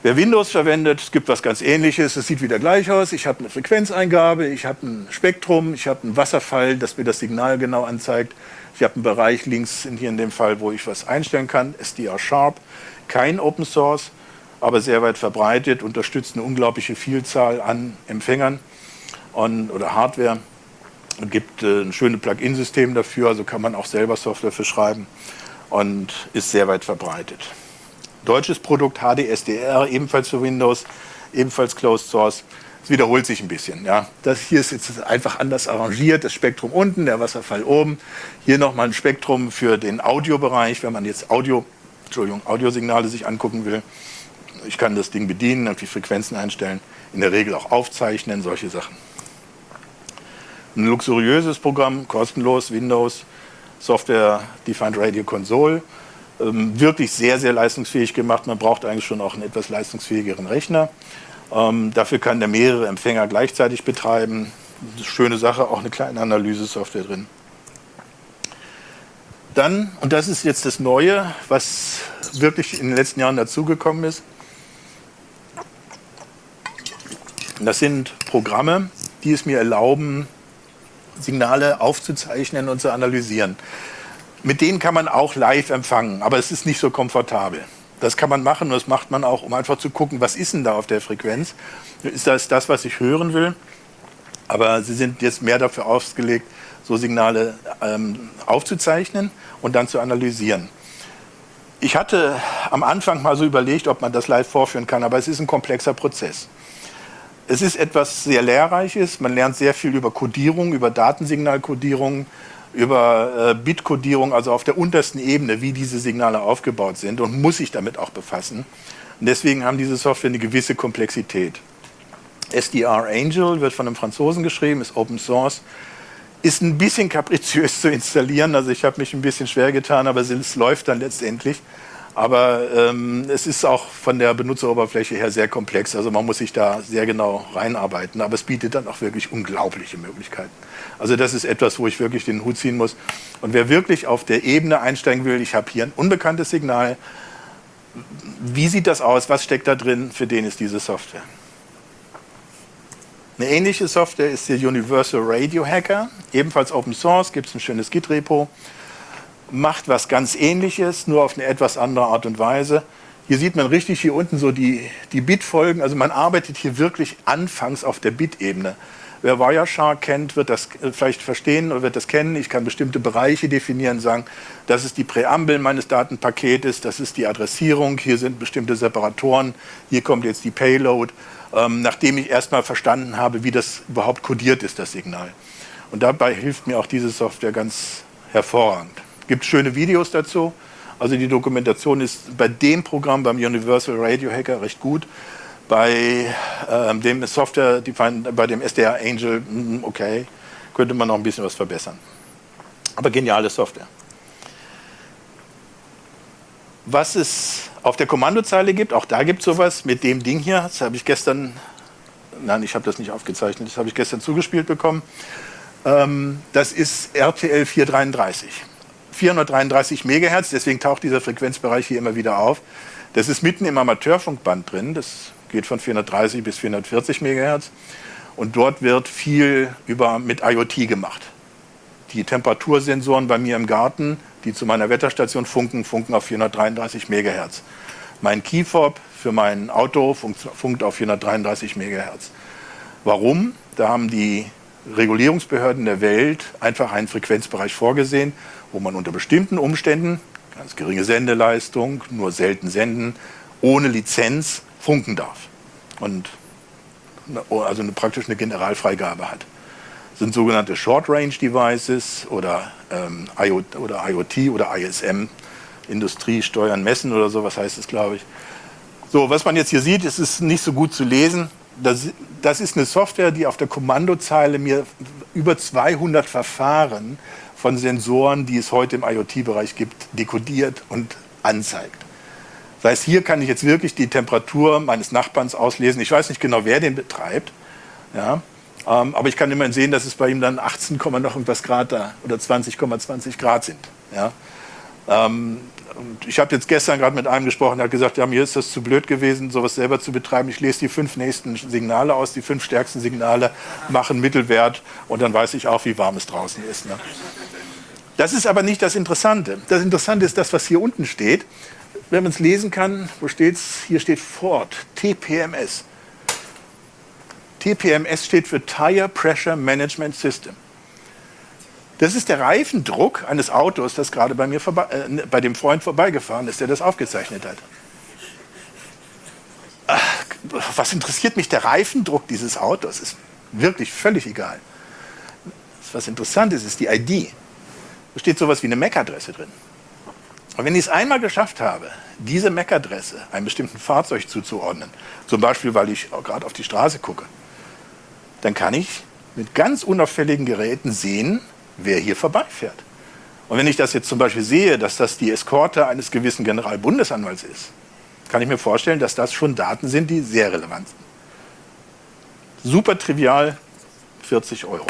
Wer Windows verwendet, es gibt was ganz Ähnliches. Es sieht wieder gleich aus. Ich habe eine Frequenzeingabe, ich habe ein Spektrum, ich habe einen Wasserfall, das mir das Signal genau anzeigt. Ich habe einen Bereich links, in hier in dem Fall, wo ich was einstellen kann, S D R Sharp. Kein Open Source, aber sehr weit verbreitet, unterstützt eine unglaubliche Vielzahl an Empfängern und, oder Hardware. Es gibt äh, ein schönes Plugin-System dafür, also kann man auch selber Software für schreiben und ist sehr weit verbreitet. Deutsches Produkt H D S D R, ebenfalls für Windows, ebenfalls Closed Source. Es wiederholt sich ein bisschen. Ja. Das hier ist jetzt einfach anders arrangiert. Das Spektrum unten, der Wasserfall oben. Hier nochmal ein Spektrum für den Audiobereich, wenn man jetzt Audio, Entschuldigung, Audiosignale sich angucken will. Ich kann das Ding bedienen, die Frequenzen einstellen, in der Regel auch aufzeichnen, solche Sachen. Ein luxuriöses Programm, kostenlos, Windows, Software Defined Radio Console. Ähm, wirklich sehr, sehr leistungsfähig gemacht. Man braucht eigentlich schon auch einen etwas leistungsfähigeren Rechner. Ähm, dafür kann der mehrere Empfänger gleichzeitig betreiben. Eine schöne Sache, auch eine kleine Analyse-Software drin. Dann, und das ist jetzt das Neue, was wirklich in den letzten Jahren dazugekommen ist, das sind Programme, die es mir erlauben, Signale aufzuzeichnen und zu analysieren. Mit denen kann man auch live empfangen, aber es ist nicht so komfortabel. Das kann man machen und das macht man auch, um einfach zu gucken, was ist denn da auf der Frequenz? Ist das das, was ich hören will? Aber sie sind jetzt mehr dafür ausgelegt, so Signale ähm, aufzuzeichnen und dann zu analysieren. Ich hatte am Anfang mal so überlegt, ob man das live vorführen kann, aber es ist ein komplexer Prozess. Es ist etwas sehr Lehrreiches. Man lernt sehr viel über Codierung, über Datensignalkodierung, über äh, Bitkodierung, also auf der untersten Ebene, wie diese Signale aufgebaut sind und muss sich damit auch befassen. Und deswegen haben diese Software eine gewisse Komplexität. S D R Angel wird von einem Franzosen geschrieben, ist Open Source, ist ein bisschen kapriziös zu installieren. Also ich habe mich ein bisschen schwer getan, aber es läuft dann letztendlich. Aber ähm, es ist auch von der Benutzeroberfläche her sehr komplex. Also man muss sich da sehr genau reinarbeiten. Aber es bietet dann auch wirklich unglaubliche Möglichkeiten. Also das ist etwas, wo ich wirklich den Hut ziehen muss. Und wer wirklich auf der Ebene einsteigen will, ich habe hier ein unbekanntes Signal. Wie sieht das aus? Was steckt da drin? Für den ist diese Software. Eine ähnliche Software ist der Universal Radio Hacker. Ebenfalls Open Source, gibt es ein schönes Git-Repo. Macht was ganz Ähnliches, nur auf eine etwas andere Art und Weise. Hier sieht man richtig hier unten so die, die Bitfolgen. Also man arbeitet hier wirklich anfangs auf der Bit-Ebene. Wer Wireshark kennt, wird das vielleicht verstehen oder wird das kennen. Ich kann bestimmte Bereiche definieren, sagen, das ist die Präambel meines Datenpaketes, das ist die Adressierung, hier sind bestimmte Separatoren, hier kommt jetzt die Payload, ähm, nachdem ich erstmal verstanden habe, wie das überhaupt kodiert ist, das Signal. Und dabei hilft mir auch diese Software ganz hervorragend. Es gibt schöne Videos dazu. Also die Dokumentation ist bei dem Programm, beim Universal Radio Hacker, recht gut. Bei ähm, dem Software, bei dem S D R Angel, okay, könnte man noch ein bisschen was verbessern. Aber geniale Software. Was es auf der Kommandozeile gibt, auch da gibt es sowas mit dem Ding hier. Das habe ich gestern, nein, ich habe das nicht aufgezeichnet, das habe ich gestern zugespielt bekommen. Ähm, das ist R T L vierhundertdreiunddreißig. vierhundertdreiunddreißig Megahertz, deswegen taucht dieser Frequenzbereich hier immer wieder auf. Das ist mitten im Amateurfunkband drin, das geht von vierhundertdreißig bis vierhundertvierzig Megahertz. Und dort wird viel über, mit IoT gemacht. Die Temperatursensoren bei mir im Garten, die zu meiner Wetterstation funken, funken auf vierhundertdreiunddreißig Megahertz. Mein Keyfob für mein Auto funkt, funkt auf vierhundertdreiunddreißig Megahertz. Warum? Da haben die Regulierungsbehörden der Welt einfach einen Frequenzbereich vorgesehen, wo man unter bestimmten Umständen, ganz geringe Sendeleistung, nur selten senden, ohne Lizenz funken darf. Und also eine, praktisch eine Generalfreigabe hat. Das sind sogenannte Short-Range-Devices oder, ähm, IoT oder IoT oder I S M, Industrie, Steuern, Messen oder so, was heißt es, glaube ich. So, was man jetzt hier sieht, ist es nicht so gut zu lesen. Das, das ist eine Software, die auf der Kommandozeile mir über zweihundert Verfahren von Sensoren, die es heute im IoT-Bereich gibt, dekodiert und anzeigt. Das heißt, hier kann ich jetzt wirklich die Temperatur meines Nachbarns auslesen. Ich weiß nicht genau, wer den betreibt, ja, ähm, aber ich kann immerhin sehen, dass es bei ihm dann achtzehn, noch irgendwas Grad da oder zwanzig Komma zwanzig Grad sind. Ja. Ähm, Und ich habe jetzt gestern gerade mit einem gesprochen, der hat gesagt, ja, mir ist das zu blöd gewesen, sowas selber zu betreiben. Ich lese die fünf nächsten Signale aus, die fünf stärksten Signale, mache einen Mittelwert und dann weiß ich auch, wie warm es draußen ist. Ne? Das ist aber nicht das Interessante. Das Interessante ist das, was hier unten steht. Wenn man es lesen kann, wo steht's? Hier steht Ford, T P M S. T P M S steht für Tire Pressure Management System. Das ist der Reifendruck eines Autos, das gerade bei mir vorbei, äh, bei dem Freund vorbeigefahren ist, der das aufgezeichnet hat. Ach, was interessiert mich der Reifendruck dieses Autos? Ist wirklich völlig egal. Was interessant ist, ist die I D. Da steht sowas wie eine M A C-Adresse drin. Und wenn ich es einmal geschafft habe, diese M A C-Adresse einem bestimmten Fahrzeug zuzuordnen, zum Beispiel, weil ich gerade auf die Straße gucke, dann kann ich mit ganz unauffälligen Geräten sehen, wer hier vorbeifährt. Und wenn ich das jetzt zum Beispiel sehe, dass das die Eskorte eines gewissen Generalbundesanwalts ist, kann ich mir vorstellen, dass das schon Daten sind, die sehr relevant sind. Super trivial, vierzig Euro.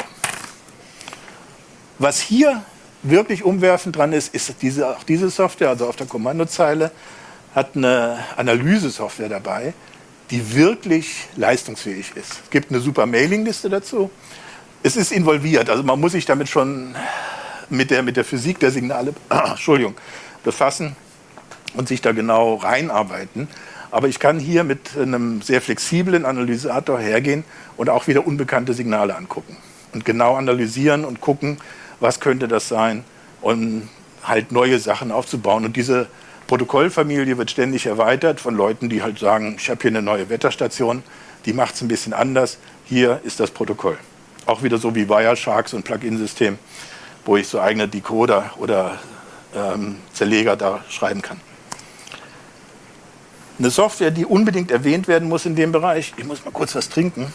Was hier wirklich umwerfend dran ist, ist diese, auch diese Software, also auf der Kommandozeile, hat eine Analyse-Software dabei, die wirklich leistungsfähig ist. Es gibt eine super Mailingliste dazu. Es ist involviert, also man muss sich damit schon mit der, mit der Physik der Signale Entschuldigung, befassen und sich da genau reinarbeiten. Aber ich kann hier mit einem sehr flexiblen Analysator hergehen und auch wieder unbekannte Signale angucken. Und genau analysieren und gucken, was könnte das sein, und halt neue Sachen aufzubauen. Und diese Protokollfamilie wird ständig erweitert von Leuten, die halt sagen, ich habe hier eine neue Wetterstation, die macht es ein bisschen anders, hier ist das Protokoll. Auch wieder so wie Wireshark, so ein Plugin-System, wo ich so eigene Decoder oder ähm, Zerleger da schreiben kann. Eine Software, die unbedingt erwähnt werden muss in dem Bereich, ich muss mal kurz was trinken.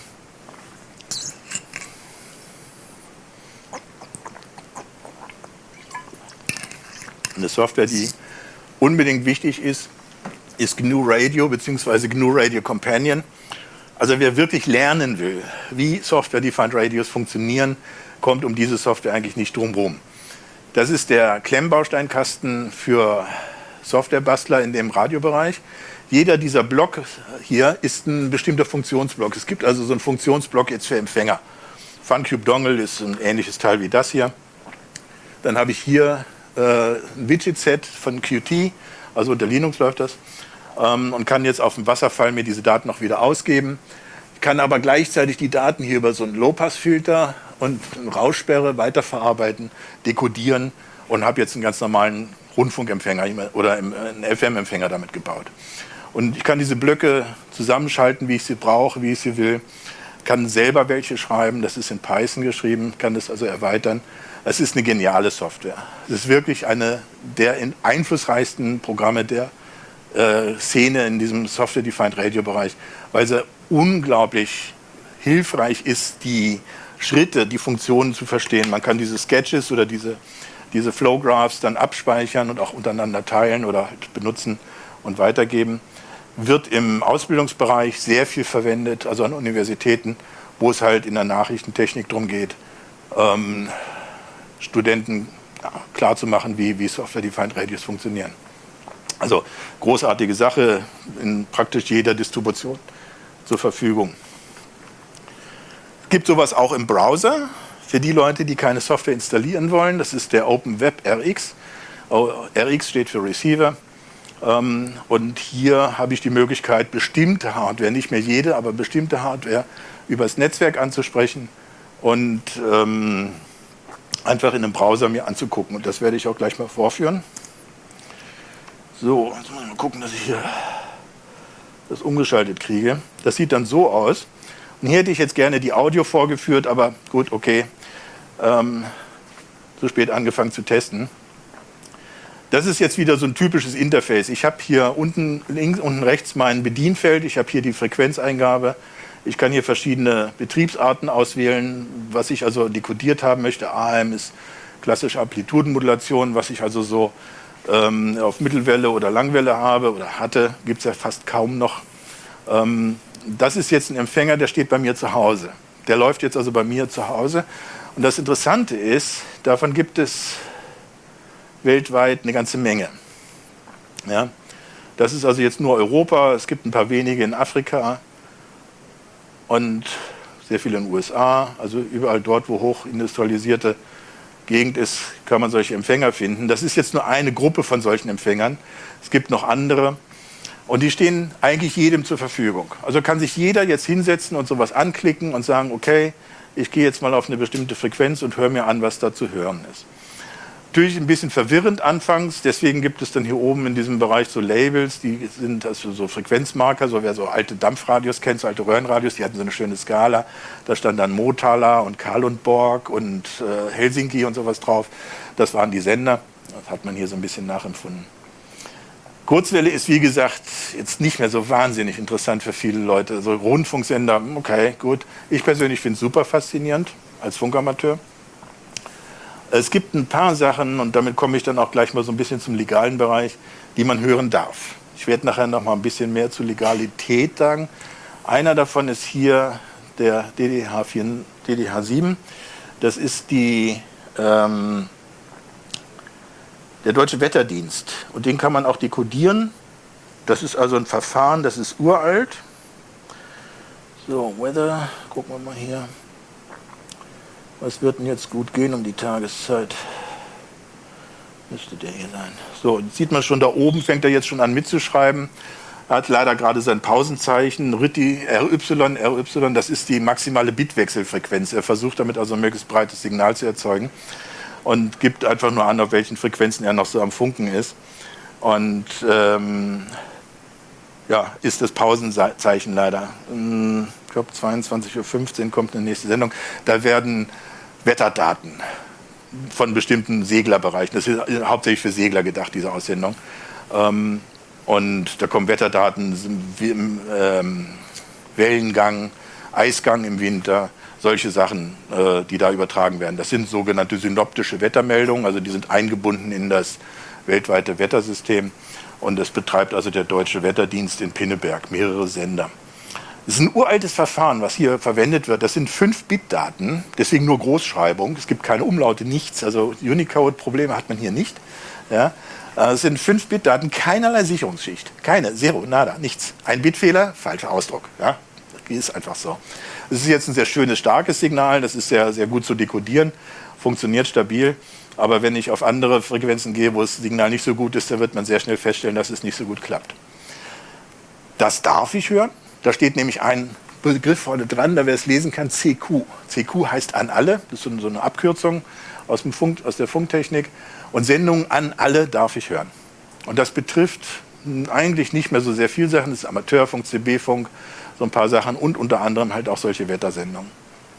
Eine Software, die unbedingt wichtig ist, ist G N U Radio bzw. G N U Radio Companion. Also wer wirklich lernen will, wie Software-Defined Radios funktionieren, kommt um diese Software eigentlich nicht drum rum. Das ist der Klemmbausteinkasten für Softwarebastler in dem Radiobereich. Jeder dieser Block hier ist ein bestimmter Funktionsblock. Es gibt also so einen Funktionsblock jetzt für Empfänger. Funcube Dongle ist ein ähnliches Teil wie das hier. Dann habe ich hier äh, ein Widget-Set von Q T, also unter Linux läuft das. Und kann jetzt auf dem Wasserfall mir diese Daten noch wieder ausgeben. Ich kann aber gleichzeitig die Daten hier über so einen Low-Pass-Filter und eine Rauschsperre weiterverarbeiten, dekodieren und habe jetzt einen ganz normalen Rundfunkempfänger oder einen F M-Empfänger damit gebaut. Und ich kann diese Blöcke zusammenschalten, wie ich sie brauche, wie ich sie will. Kann selber welche schreiben, das ist in Python geschrieben, kann das also erweitern. Es ist eine geniale Software. Es ist wirklich eine der einflussreichsten Programme der Szene in diesem Software-Defined Radio-Bereich, weil sie unglaublich hilfreich ist, die Schritte, die Funktionen zu verstehen. Man kann diese Sketches oder diese, diese Flowgraphs dann abspeichern und auch untereinander teilen oder halt benutzen und weitergeben. Wird im Ausbildungsbereich sehr viel verwendet, also an Universitäten, wo es halt in der Nachrichtentechnik darum geht, ähm, Studenten ja, klarzumachen, wie, wie Software-Defined Radios funktionieren. Also großartige Sache, in praktisch jeder Distribution zur Verfügung. Es gibt sowas auch im Browser für die Leute, die keine Software installieren wollen. Das ist der OpenWebRX. R X steht für Receiver. Und hier habe ich die Möglichkeit, bestimmte Hardware, nicht mehr jede, aber bestimmte Hardware über das Netzwerk anzusprechen und ähm, einfach in einem Browser mir anzugucken. Und das werde ich auch gleich mal vorführen. So, jetzt muss ich mal gucken, dass ich hier das umgeschaltet kriege. Das sieht dann so aus. Und hier hätte ich jetzt gerne die Audio vorgeführt, aber gut, okay. Ähm, so spät angefangen zu testen. Das ist jetzt wieder so ein typisches Interface. Ich habe hier unten links, unten rechts mein Bedienfeld. Ich habe hier die Frequenzeingabe. Ich kann hier verschiedene Betriebsarten auswählen, was ich also dekodiert haben möchte. A M ist klassische Amplitudenmodulation, was ich also so ähm, auf Mittelwelle oder Langwelle habe oder hatte, gibt es ja fast kaum noch. Ähm, das ist jetzt ein Empfänger, der steht bei mir zu Hause. Der läuft jetzt also bei mir zu Hause. Und das Interessante ist, davon gibt es weltweit eine ganze Menge. Ja. Das ist also jetzt nur Europa, es gibt ein paar wenige in Afrika und sehr viele in den U S A, also überall dort, wo hochindustrialisierte Gegend ist, kann man solche Empfänger finden. Das ist jetzt nur eine Gruppe von solchen Empfängern. Es gibt noch andere und die stehen eigentlich jedem zur Verfügung. Also kann sich jeder jetzt hinsetzen und sowas anklicken und sagen, okay, ich gehe jetzt mal auf eine bestimmte Frequenz und höre mir an, was da zu hören ist. Natürlich ein bisschen verwirrend anfangs, deswegen gibt es dann hier oben in diesem Bereich so Labels, die sind also so Frequenzmarker, so wer so alte Dampfradios kennt, so alte Röhrenradios, die hatten so eine schöne Skala, da stand dann Motala und Kalundborg und äh, Helsinki und sowas drauf, das waren die Sender, das hat man hier so ein bisschen nachempfunden. Kurzwelle ist wie gesagt jetzt nicht mehr so wahnsinnig interessant für viele Leute, so Rundfunksender, okay, gut, ich persönlich finde es super faszinierend als Funkamateur. Es gibt ein paar Sachen, und damit komme ich dann auch gleich mal so ein bisschen zum legalen Bereich, die man hören darf. Ich werde nachher noch mal ein bisschen mehr zu Legalität sagen. Einer davon ist hier der D D H sieben. Das ist die, ähm, der Deutsche Wetterdienst. Und den kann man auch dekodieren. Das ist also ein Verfahren, das ist uralt. So, Weather, gucken wir mal hier. Was wird denn jetzt gut gehen um die Tageszeit? Müsste der hier sein. So, sieht man schon da oben, fängt er jetzt schon an mitzuschreiben. Er hat leider gerade sein Pausenzeichen. R Y, R Y, das ist die maximale Bitwechselfrequenz. Er versucht damit also ein möglichst breites Signal zu erzeugen und gibt einfach nur an, auf welchen Frequenzen er noch so am Funken ist. Und ähm, ja, ist das Pausenzeichen leider. Ich glaube, zweiundzwanzig Uhr fünfzehn kommt eine nächste Sendung. Da werden Wetterdaten von bestimmten Seglerbereichen, das ist hauptsächlich für Segler gedacht, diese Aussendung. Ähm, und da kommen Wetterdaten, ähm, Wellengang, Eisgang im Winter, solche Sachen, äh, die da übertragen werden. Das sind sogenannte synoptische Wettermeldungen, also die sind eingebunden in das weltweite Wettersystem. Und das betreibt also der Deutsche Wetterdienst in Pinneberg, mehrere Sender. Das ist ein uraltes Verfahren, was hier verwendet wird. Das sind fünf Bit Daten, deswegen nur Großschreibung. Es gibt keine Umlaute, nichts. Also Unicode-Probleme hat man hier nicht. Ja. Es sind fünf Bit Daten, keinerlei Sicherungsschicht. Keine, zero, nada, nichts. Ein Bitfehler, falscher Ausdruck. Ja. Das ist einfach so. Es ist jetzt ein sehr schönes, starkes Signal. Das ist sehr, sehr gut zu dekodieren, funktioniert stabil. Aber wenn ich auf andere Frequenzen gehe, wo das Signal nicht so gut ist, dann wird man sehr schnell feststellen, dass es nicht so gut klappt. Das darf ich hören. Da steht nämlich ein Begriff vorne dran, da wer es lesen kann, C Q. C Q heißt an alle, das ist so eine Abkürzung aus, dem Funk, aus der Funktechnik. Und Sendungen an alle darf ich hören. Und das betrifft eigentlich nicht mehr so sehr viele Sachen, das ist Amateurfunk, C B-Funk, so ein paar Sachen und unter anderem halt auch solche Wettersendungen.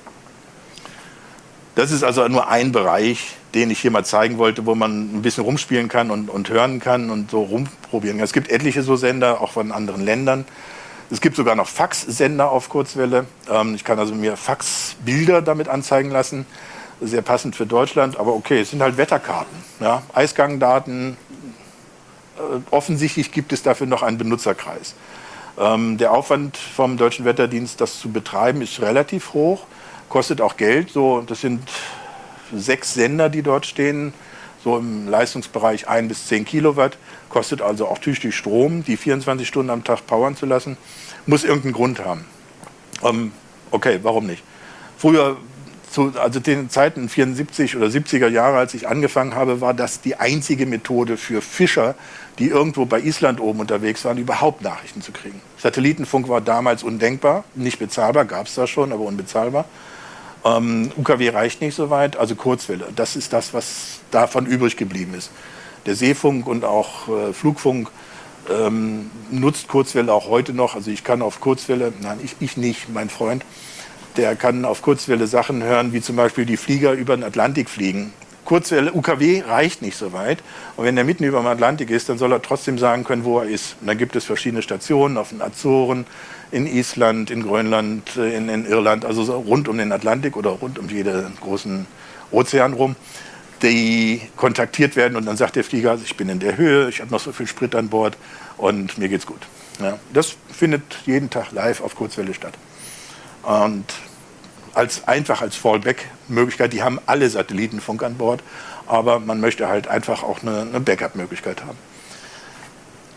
Das ist also nur ein Bereich, den ich hier mal zeigen wollte, wo man ein bisschen rumspielen kann und, und hören kann und so rumprobieren kann. Es gibt etliche so Sender, auch von anderen Ländern. Es gibt sogar noch Faxsender auf Kurzwelle. Ähm, ich kann also mir Faxbilder damit anzeigen lassen. Sehr passend für Deutschland, aber okay, es sind halt Wetterkarten. Ja? Eisgangdaten. Äh, offensichtlich gibt es dafür noch einen Benutzerkreis. Ähm, der Aufwand vom Deutschen Wetterdienst, das zu betreiben, ist relativ hoch. Kostet auch Geld. So, das sind sechs Sender, die dort stehen, so im Leistungsbereich ein bis zehn Kilowatt. Kostet also auch tüchtig Strom, die vierundzwanzig Stunden am Tag powern zu lassen. Muss irgendeinen Grund haben. Ähm, okay, warum nicht? Früher, zu also den Zeiten vierundsiebzig oder siebziger Jahre, als ich angefangen habe, war das die einzige Methode für Fischer, die irgendwo bei Island oben unterwegs waren, überhaupt Nachrichten zu kriegen. Satellitenfunk war damals undenkbar, nicht bezahlbar, gab es da schon, aber unbezahlbar. Ähm, U K W reicht nicht so weit, also Kurzwelle. Das ist das, was davon übrig geblieben ist. Der Seefunk und auch äh, Flugfunk ähm, nutzt Kurzwelle auch heute noch. Also ich kann auf Kurzwelle, nein, ich, ich nicht, mein Freund, der kann auf Kurzwelle Sachen hören, wie zum Beispiel die Flieger über den Atlantik fliegen. Kurzwelle, U K W reicht nicht so weit. Und wenn er mitten über dem Atlantik ist, dann soll er trotzdem sagen können, wo er ist. Und dann gibt es verschiedene Stationen auf den Azoren, in Island, in Grönland, in, in Irland, also so rund um den Atlantik oder rund um jeden großen Ozean rum, die kontaktiert werden und dann sagt der Flieger, ich bin in der Höhe, ich habe noch so viel Sprit an Bord und mir geht's gut. Ja, das findet jeden Tag live auf Kurzwelle statt. Und als, einfach als Fallback-Möglichkeit, die haben alle Satellitenfunk an Bord, aber man möchte halt einfach auch eine, eine Backup-Möglichkeit haben.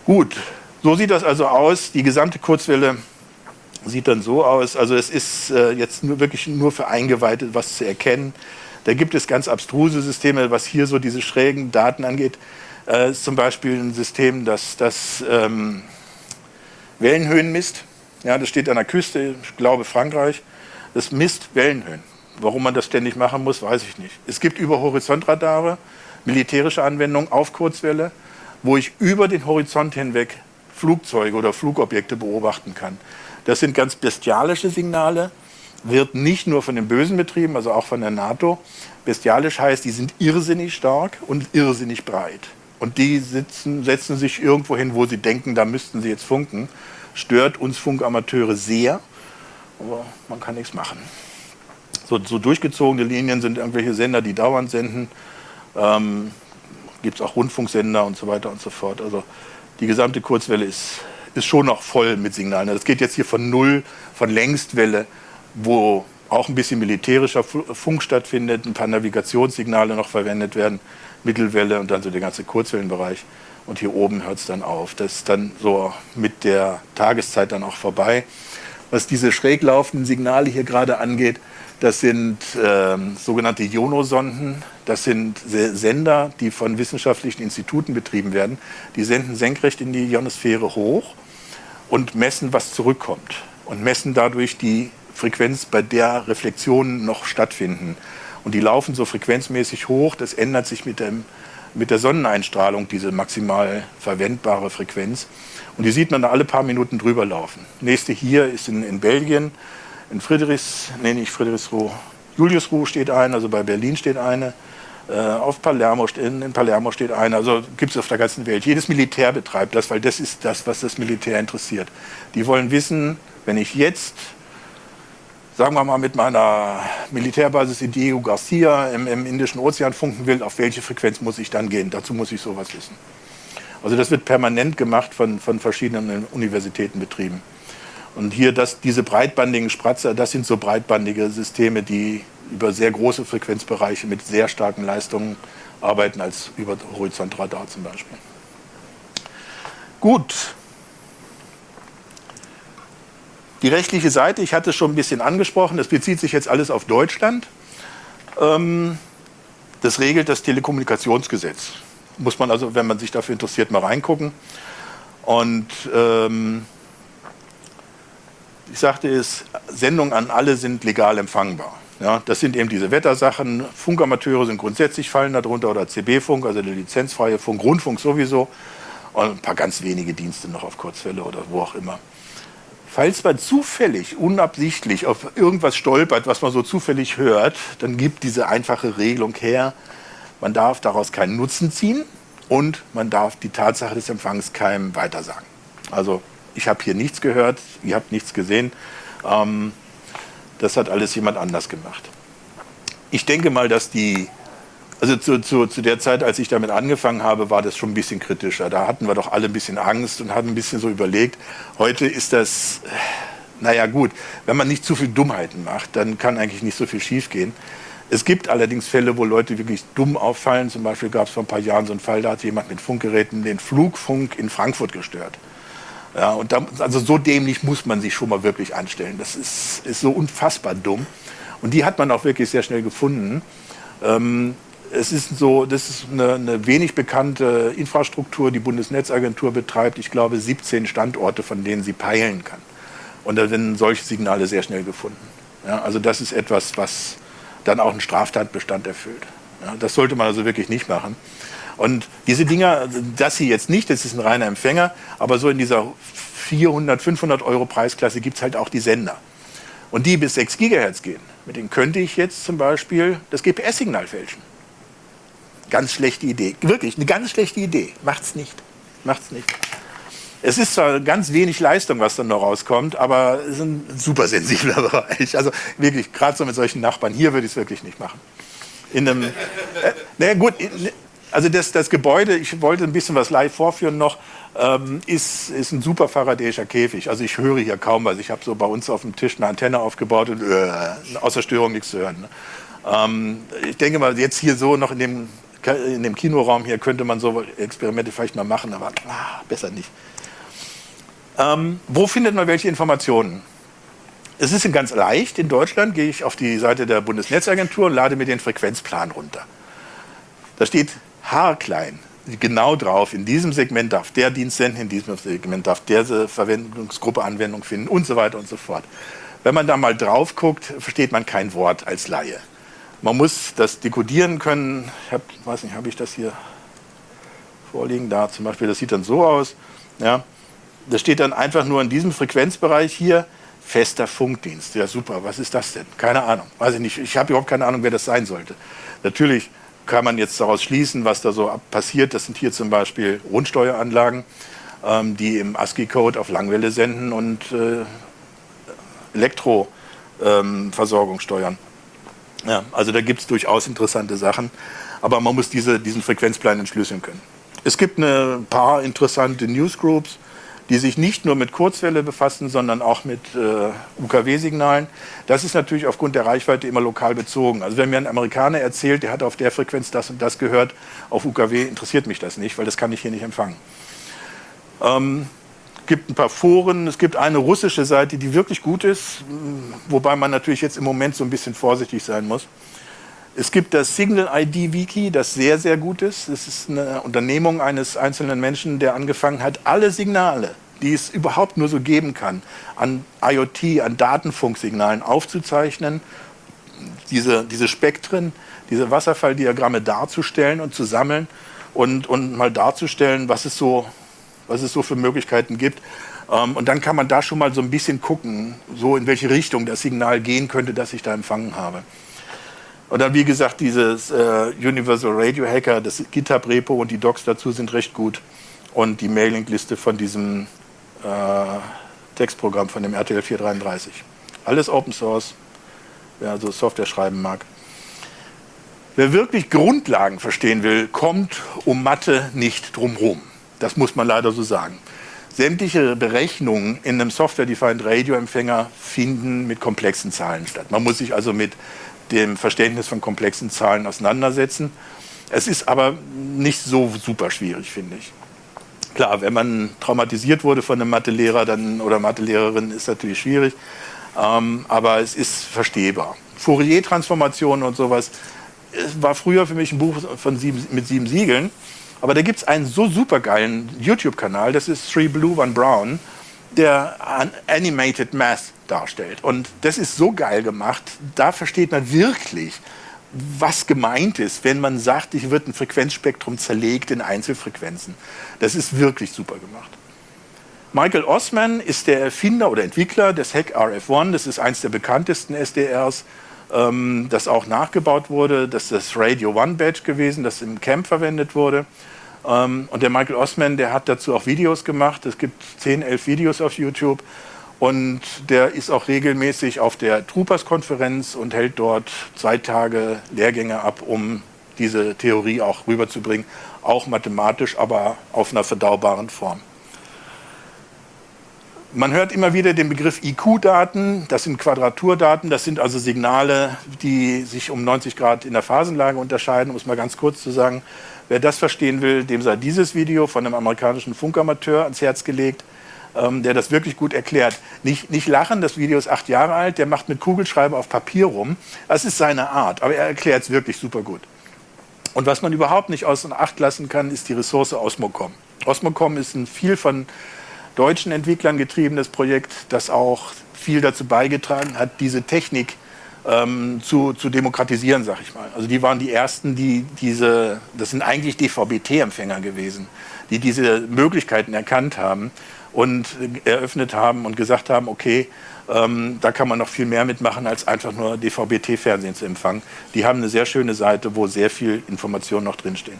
Gut, so sieht das also aus. Die gesamte Kurzwelle sieht dann so aus. Also es ist äh, jetzt nur, wirklich nur für Eingeweihte was zu erkennen. Da gibt es ganz abstruse Systeme, was hier so diese schrägen Daten angeht. Äh, ist zum Beispiel ein System, das, das ähm, Wellenhöhen misst. Ja, das steht an der Küste, ich glaube Frankreich. Das misst Wellenhöhen. Warum man das ständig machen muss, weiß ich nicht. Es gibt Überhorizontradare, militärische Anwendungen auf Kurzwelle, wo ich über den Horizont hinweg Flugzeuge oder Flugobjekte beobachten kann. Das sind ganz bestialische Signale, wird nicht nur von den Bösen betrieben, also auch von der NATO. Bestialisch heißt, die sind irrsinnig stark und irrsinnig breit. Und die sitzen, setzen sich irgendwo hin, wo sie denken, da müssten sie jetzt funken. Stört uns Funkamateure sehr, aber man kann nichts machen. So, so durchgezogene Linien sind irgendwelche Sender, die dauernd senden. Ähm, gibt es auch Rundfunksender und so weiter und so fort. Also die gesamte Kurzwelle ist, ist schon noch voll mit Signalen. Das geht jetzt hier von Null, von Längstwelle, wo auch ein bisschen militärischer Funk stattfindet, ein paar Navigationssignale noch verwendet werden, Mittelwelle und dann so der ganze Kurzwellenbereich. Und hier oben hört es dann auf. Das ist dann so mit der Tageszeit dann auch vorbei. Was diese schräg laufenden Signale hier gerade angeht, das sind äh, sogenannte Ionosonden. Das sind Sender, die von wissenschaftlichen Instituten betrieben werden. Die senden senkrecht in die Ionosphäre hoch und messen, was zurückkommt. Und messen dadurch die Frequenz, bei der Reflexionen noch stattfinden. Und die laufen so frequenzmäßig hoch. Das ändert sich mit, dem, mit der Sonneneinstrahlung, diese maximal verwendbare Frequenz. Und die sieht man da alle paar Minuten drüber laufen. Nächste hier ist in, in Belgien. In Friedrichs, nee, nicht Friedrichsruh, Juliusruh steht eine, also bei Berlin steht eine. Äh, auf Palermo, in, in Palermo steht eine. Also gibt es auf der ganzen Welt. Jedes Militär betreibt das, weil das ist das, was das Militär interessiert. Die wollen wissen, wenn ich jetzt, sagen wir mal, mit meiner Militärbasis in Diego Garcia im, im Indischen Ozean funken will, auf welche Frequenz muss ich dann gehen? Dazu muss ich sowas wissen. Also das wird permanent gemacht von, von verschiedenen Universitäten betrieben. Und hier das, diese breitbandigen Spratzer, das sind so breitbandige Systeme, die über sehr große Frequenzbereiche mit sehr starken Leistungen arbeiten, als über Horizontradar zum Beispiel. Gut. Die rechtliche Seite, ich hatte es schon ein bisschen angesprochen, das bezieht sich jetzt alles auf Deutschland. Ähm, das regelt das Telekommunikationsgesetz. Muss man also, wenn man sich dafür interessiert, mal reingucken. Und ähm, ich sagte es, Sendungen an alle sind legal empfangbar. Ja, das sind eben diese Wettersachen. Funkamateure sind grundsätzlich, fallen darunter, oder C B-Funk, also der lizenzfreie Funk, Rundfunk sowieso. Und ein paar ganz wenige Dienste noch auf Kurzwelle oder wo auch immer. Falls man zufällig, unabsichtlich auf irgendwas stolpert, was man so zufällig hört, dann gibt diese einfache Regelung her, man darf daraus keinen Nutzen ziehen und man darf die Tatsache des Empfangs keinem weitersagen. Also ich habe hier nichts gehört, ihr habt nichts gesehen. Ähm, das hat alles jemand anders gemacht. Ich denke mal, dass die, also zu, zu, zu der Zeit, als ich damit angefangen habe, war das schon ein bisschen kritischer. Da hatten wir doch alle ein bisschen Angst und hatten ein bisschen so überlegt. Heute ist das, naja gut, wenn man nicht zu viel Dummheiten macht, dann kann eigentlich nicht so viel schiefgehen. Es gibt allerdings Fälle, wo Leute wirklich dumm auffallen. Zum Beispiel gab es vor ein paar Jahren so einen Fall, da hat jemand mit Funkgeräten den Flugfunk in Frankfurt gestört. Ja, und da, also so dämlich muss man sich schon mal wirklich anstellen. Das ist, ist so unfassbar dumm. Und die hat man auch wirklich sehr schnell gefunden. Ähm, es ist so, das ist eine, eine wenig bekannte Infrastruktur, die Bundesnetzagentur betreibt, ich glaube, siebzehn Standorte, von denen sie peilen kann. Und da werden solche Signale sehr schnell gefunden. Ja, also das ist etwas, was dann auch einen Straftatbestand erfüllt. Ja, das sollte man also wirklich nicht machen. Und diese Dinger, das hier jetzt nicht, das ist ein reiner Empfänger, aber so in dieser vierhundert, fünfhundert Euro Preisklasse gibt es halt auch die Sender. Und die bis sechs Gigahertz gehen, mit denen könnte ich jetzt zum Beispiel das G P S-Signal fälschen. Ganz schlechte Idee. Wirklich, eine ganz schlechte Idee. Macht's nicht. Macht's nicht. Es ist zwar ganz wenig Leistung, was dann noch rauskommt, aber es ist ein super sensibler Bereich. Also wirklich, gerade so mit solchen Nachbarn, hier würde ich es wirklich nicht machen. In einem, äh, naja gut, also das, das Gebäude, ich wollte ein bisschen was live vorführen noch, ähm, ist, ist ein super faradäischer Käfig. Also ich höre hier kaum was. Ich habe so bei uns auf dem Tisch eine Antenne aufgebaut und äh, außer Störung nichts zu hören. Ne? Ähm, ich denke mal, jetzt hier so noch in dem in dem Kinoraum hier könnte man so Experimente vielleicht mal machen, aber ah, besser nicht. Ähm, wo findet man welche Informationen? Es ist ganz leicht. In Deutschland gehe ich auf die Seite der Bundesnetzagentur und lade mir den Frequenzplan runter. Da steht haarklein genau drauf, in diesem Segment darf der Dienst senden, in diesem Segment darf der Verwendungsgruppe Anwendung finden und so weiter und so fort. Wenn man da mal drauf guckt, versteht man kein Wort als Laie. Man muss das dekodieren können. Ich hab, weiß nicht, habe ich das hier vorliegen? Da zum Beispiel, das sieht dann so aus. Ja. Das steht dann einfach nur in diesem Frequenzbereich hier, fester Funkdienst. Ja super, was ist das denn? Keine Ahnung, weiß ich nicht. Ich habe überhaupt keine Ahnung, wer das sein sollte. Natürlich kann man jetzt daraus schließen, was da so passiert. Das sind hier zum Beispiel Rundsteueranlagen, ähm, die im ASCII-Code auf Langwelle senden und äh, Elektroversorgung ähm, steuern. Ja, also da gibt es durchaus interessante Sachen, aber man muss diese, diesen Frequenzplan entschlüsseln können. Es gibt ein paar interessante Newsgroups, die sich nicht nur mit Kurzwelle befassen, sondern auch mit äh, U K W-Signalen. Das ist natürlich aufgrund der Reichweite immer lokal bezogen. Also wenn mir ein Amerikaner erzählt, der hat auf der Frequenz das und das gehört, auf U K W interessiert mich das nicht, weil das kann ich hier nicht empfangen. Ähm, Es gibt ein paar Foren, es gibt eine russische Seite, die wirklich gut ist, wobei man natürlich jetzt im Moment so ein bisschen vorsichtig sein muss. Es gibt das Signal I D Wiki, das sehr, sehr gut ist. Es ist eine Unternehmung eines einzelnen Menschen, der angefangen hat, alle Signale, die es überhaupt nur so geben kann, an IoT, an Datenfunksignalen aufzuzeichnen, diese, diese Spektren, diese Wasserfalldiagramme darzustellen und zu sammeln und, und mal darzustellen, was es so was es so für Möglichkeiten gibt. Ähm, und dann kann man da schon mal so ein bisschen gucken, so in welche Richtung das Signal gehen könnte, das ich da empfangen habe. Und dann, wie gesagt, dieses äh, Universal Radio Hacker, das GitHub-Repo und die Docs dazu sind recht gut. Und die Mailingliste von diesem äh, Textprogramm, von dem R T L vier dreiunddreißig. Alles Open Source, wer also Software schreiben mag. Wer wirklich Grundlagen verstehen will, kommt um Mathe nicht drumherum. Das muss man leider so sagen. Sämtliche Berechnungen in einem Software-Defined Radio-Empfänger finden mit komplexen Zahlen statt. Man muss sich also mit dem Verständnis von komplexen Zahlen auseinandersetzen. Es ist aber nicht so super schwierig, finde ich. Klar, wenn man traumatisiert wurde von einem Mathelehrer dann, oder Mathelehrerin, ist natürlich schwierig. Ähm, aber es ist verstehbar. Fourier-Transformationen und sowas war früher für mich ein Buch von sieben, mit sieben Siegeln. Aber da gibt es einen so supergeilen YouTube-Kanal, das ist Three Blue, One Brown, der Animated Math darstellt. Und das ist so geil gemacht, da versteht man wirklich, was gemeint ist, wenn man sagt, hier wird ein Frequenzspektrum zerlegt in Einzelfrequenzen. Das ist wirklich super gemacht. Michael Ossmann ist der Erfinder oder Entwickler des Hack R F eins, das ist eines der bekanntesten S D Rs, ähm, das auch nachgebaut wurde. Das ist das Radio One Badge gewesen, das im Camp verwendet wurde. Ähm, und der Michael Ossmann, der hat dazu auch Videos gemacht. Es gibt zehn, elf Videos auf YouTube. Und der ist auch regelmäßig auf der Troopers-Konferenz und hält dort zwei Tage Lehrgänge ab, um diese Theorie auch rüberzubringen. Auch mathematisch, aber auf einer verdaubaren Form. Man hört immer wieder den Begriff I Q-Daten, das sind Quadraturdaten, das sind also Signale, die sich um neunzig Grad in der Phasenlage unterscheiden, um es mal ganz kurz zu sagen. Wer das verstehen will, dem sei dieses Video von einem amerikanischen Funkamateur ans Herz gelegt, ähm, der das wirklich gut erklärt. Nicht, nicht lachen, das Video ist acht Jahre alt, der macht mit Kugelschreiber auf Papier rum. Das ist seine Art, aber er erklärt es wirklich super gut. Und was man überhaupt nicht außer Acht lassen kann, ist die Ressource Osmocom. Osmocom ist ein viel von deutschen Entwicklern getriebenes Projekt, das auch viel dazu beigetragen hat, diese Technik ähm, zu, zu demokratisieren, sag ich mal. Also die waren die ersten, die diese, das sind eigentlich D V B T-Empfänger gewesen, die diese Möglichkeiten erkannt haben und eröffnet haben und gesagt haben, okay, ähm, da kann man noch viel mehr mitmachen, als einfach nur D V B T-Fernsehen zu empfangen. Die haben eine sehr schöne Seite, wo sehr viel Informationen noch drinstehen.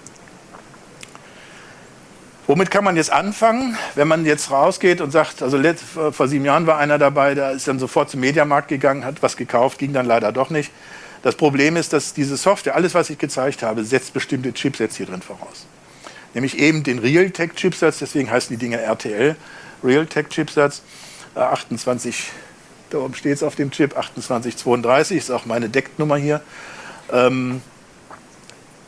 Womit kann man jetzt anfangen, wenn man jetzt rausgeht und sagt, also letzt, vor sieben Jahren war einer dabei, der ist dann sofort zum Mediamarkt gegangen, hat was gekauft, ging dann leider doch nicht. Das Problem ist, dass diese Software, alles was ich gezeigt habe, setzt bestimmte Chipsets hier drin voraus. Nämlich eben den Realtek-Chipsatz, deswegen heißen die Dinge R T L, Realtek-Chipsatz, äh, achtundzwanzig, da oben steht es auf dem Chip, achtundzwanzig zweiunddreißig, ist auch meine Decknummer hier. Ähm,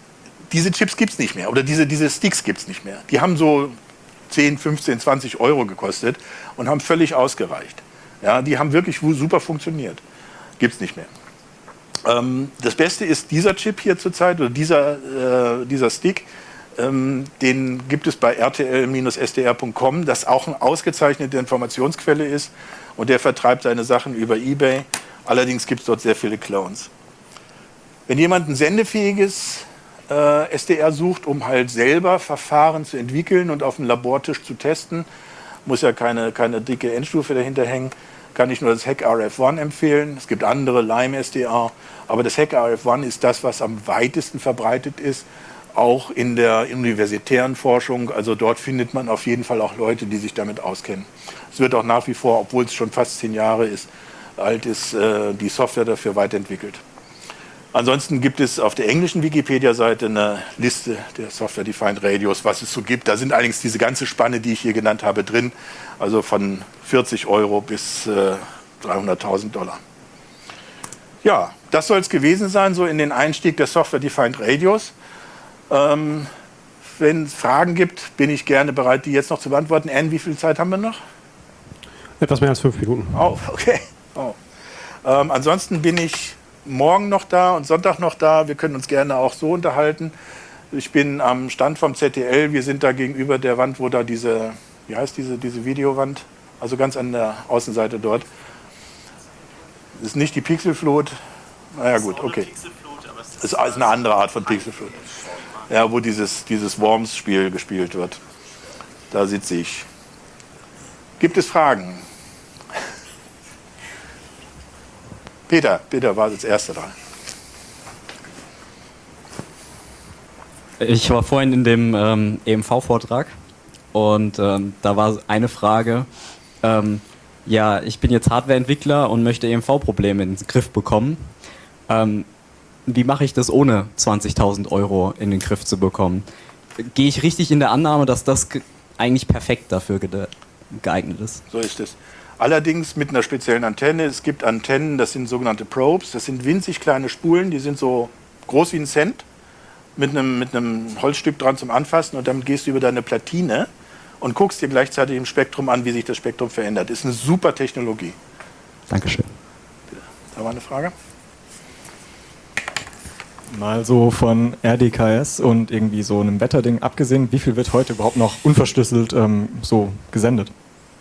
diese Chips gibt es nicht mehr oder diese, diese Sticks gibt es nicht mehr. Die haben so zehn, fünfzehn, zwanzig Euro gekostet und haben völlig ausgereicht. Ja, die haben wirklich super funktioniert. Gibt es nicht mehr. Ähm, das Beste ist dieser Chip hier zurzeit oder dieser, äh, dieser Stick. Ähm, den gibt es bei r t l S D R punkt com, das auch eine ausgezeichnete Informationsquelle ist. Und der vertreibt seine Sachen über eBay. Allerdings gibt es dort sehr viele Clones. Wenn jemand ein sendefähiges äh, S D R sucht, um halt selber Verfahren zu entwickeln und auf dem Labortisch zu testen, muss ja keine, keine dicke Endstufe dahinter hängen, kann ich nur das Hack R F eins empfehlen. Es gibt andere, Lime S D R, aber das Hack R F eins ist das, was am weitesten verbreitet ist, auch in der universitären Forschung. Also dort findet man auf jeden Fall auch Leute, die sich damit auskennen. Es wird auch nach wie vor, obwohl es schon fast zehn Jahre ist, alt ist, äh, die Software dafür weiterentwickelt. Ansonsten gibt es auf der englischen Wikipedia-Seite eine Liste der Software-Defined Radios, was es so gibt. Da sind allerdings diese ganze Spanne, die ich hier genannt habe, drin. Also von vierzig Euro bis äh, dreihunderttausend Dollar. Ja, das soll es gewesen sein, so in den Einstieg der Software-Defined Radios. Ähm, wenn es Fragen gibt, bin ich gerne bereit, die jetzt noch zu beantworten. Anne, wie viel Zeit haben wir noch? Etwas mehr als fünf Minuten. Oh, okay. Oh. Ähm, ansonsten bin ich morgen noch da und Sonntag noch da. Wir können uns gerne auch so unterhalten. Ich bin am Stand vom Z D L. Wir sind da gegenüber der Wand, wo da diese, wie heißt diese, diese Videowand? Also ganz an der Außenseite dort. Das ist nicht die Pixelflut. Naja gut, okay. Es ist eine andere Art von Pixelflut. Ja, wo dieses, dieses Worms-Spiel gespielt wird. Da sitze ich. Gibt es Fragen? Peter, Peter war als Erster dran. Ich war vorhin in dem ähm, E M V-Vortrag und ähm, da war eine Frage, ähm, ja, ich bin jetzt Hardwareentwickler und möchte E M V-Probleme in den Griff bekommen. Ähm, wie mache ich das, ohne zwanzigtausend Euro in den Griff zu bekommen? Gehe ich richtig in der Annahme, dass das ge- eigentlich perfekt dafür ge- geeignet ist? So ist es. Allerdings mit einer speziellen Antenne. Es gibt Antennen, das sind sogenannte Probes. Das sind winzig kleine Spulen, die sind so groß wie ein Cent, mit einem, mit einem Holzstück dran zum Anfassen. Und damit gehst du über deine Platine und guckst dir gleichzeitig im Spektrum an, wie sich das Spektrum verändert. Das ist eine super Technologie. Dankeschön. Da war eine Frage? Mal so von R D K S und irgendwie so einem Wetterding abgesehen, wie viel wird heute überhaupt noch unverschlüsselt ähm, so gesendet?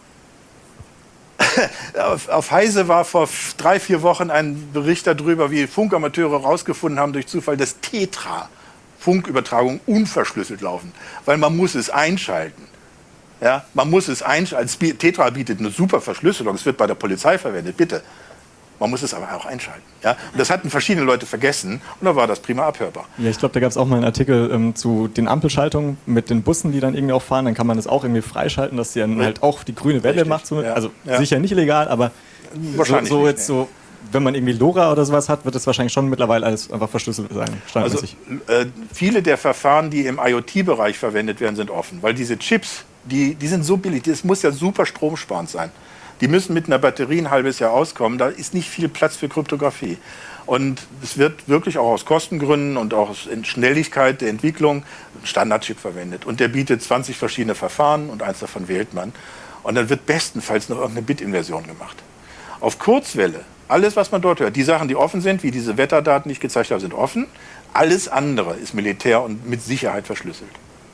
Auf, auf Heise war vor drei, vier Wochen ein Bericht darüber, wie Funkamateure herausgefunden haben durch Zufall, dass Tetra-Funkübertragungen unverschlüsselt laufen. Weil man muss es einschalten. Ja, man muss es einschalten. Tetra bietet eine super Verschlüsselung. Es wird bei der Polizei verwendet, bitte. Man muss es aber auch einschalten. Ja? Und das hatten verschiedene Leute vergessen und da war das prima abhörbar. Ja, ich glaube, da gab es auch mal einen Artikel ähm, zu den Ampelschaltungen mit den Bussen, die dann irgendwie auch fahren. Dann kann man das auch irgendwie freischalten, dass die dann halt auch die grüne Welle Richtig, macht. So, ja. Also Ja. sicher nicht illegal, aber Wahrscheinlich so, so nicht, jetzt nee. so, wenn man irgendwie LoRa oder sowas hat, wird das wahrscheinlich schon mittlerweile alles einfach verschlüsselt sein, Also standardmäßig. äh, viele der Verfahren, die im IoT-Bereich verwendet werden, sind offen. Weil diese Chips, die, die sind so billig, das muss ja super stromsparend sein. Die müssen mit einer Batterie ein halbes Jahr auskommen. Da ist nicht viel Platz für Kryptographie. Und es wird wirklich auch aus Kostengründen und auch aus Schnelligkeit der Entwicklung ein Standardchip verwendet. Und der bietet zwanzig verschiedene Verfahren und eins davon wählt man. Und dann wird bestenfalls noch irgendeine Bit-Inversion gemacht. Auf Kurzwelle, alles, was man dort hört, die Sachen, die offen sind, wie diese Wetterdaten, die ich gezeigt habe, sind offen. Alles andere ist militär und mit Sicherheit verschlüsselt.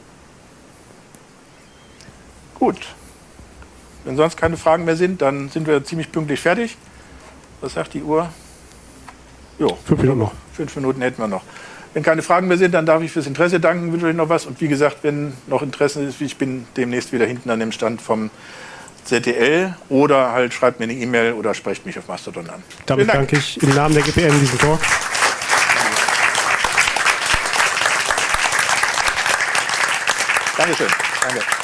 Gut. Wenn sonst keine Fragen mehr sind, dann sind wir ziemlich pünktlich fertig. Was sagt die Uhr? Jo, Fünf Minuten noch. Fünf Minuten hätten wir noch. Wenn keine Fragen mehr sind, dann darf ich fürs Interesse danken, wünsche euch noch was. Und wie gesagt, wenn noch Interesse ist, ich bin demnächst wieder hinten an dem Stand vom Z D L oder halt schreibt mir eine E-Mail oder sprecht mich auf Mastodon an. Damit Vielen Dank. danke ich im Namen der G P M diesen Talk. Dankeschön. Danke.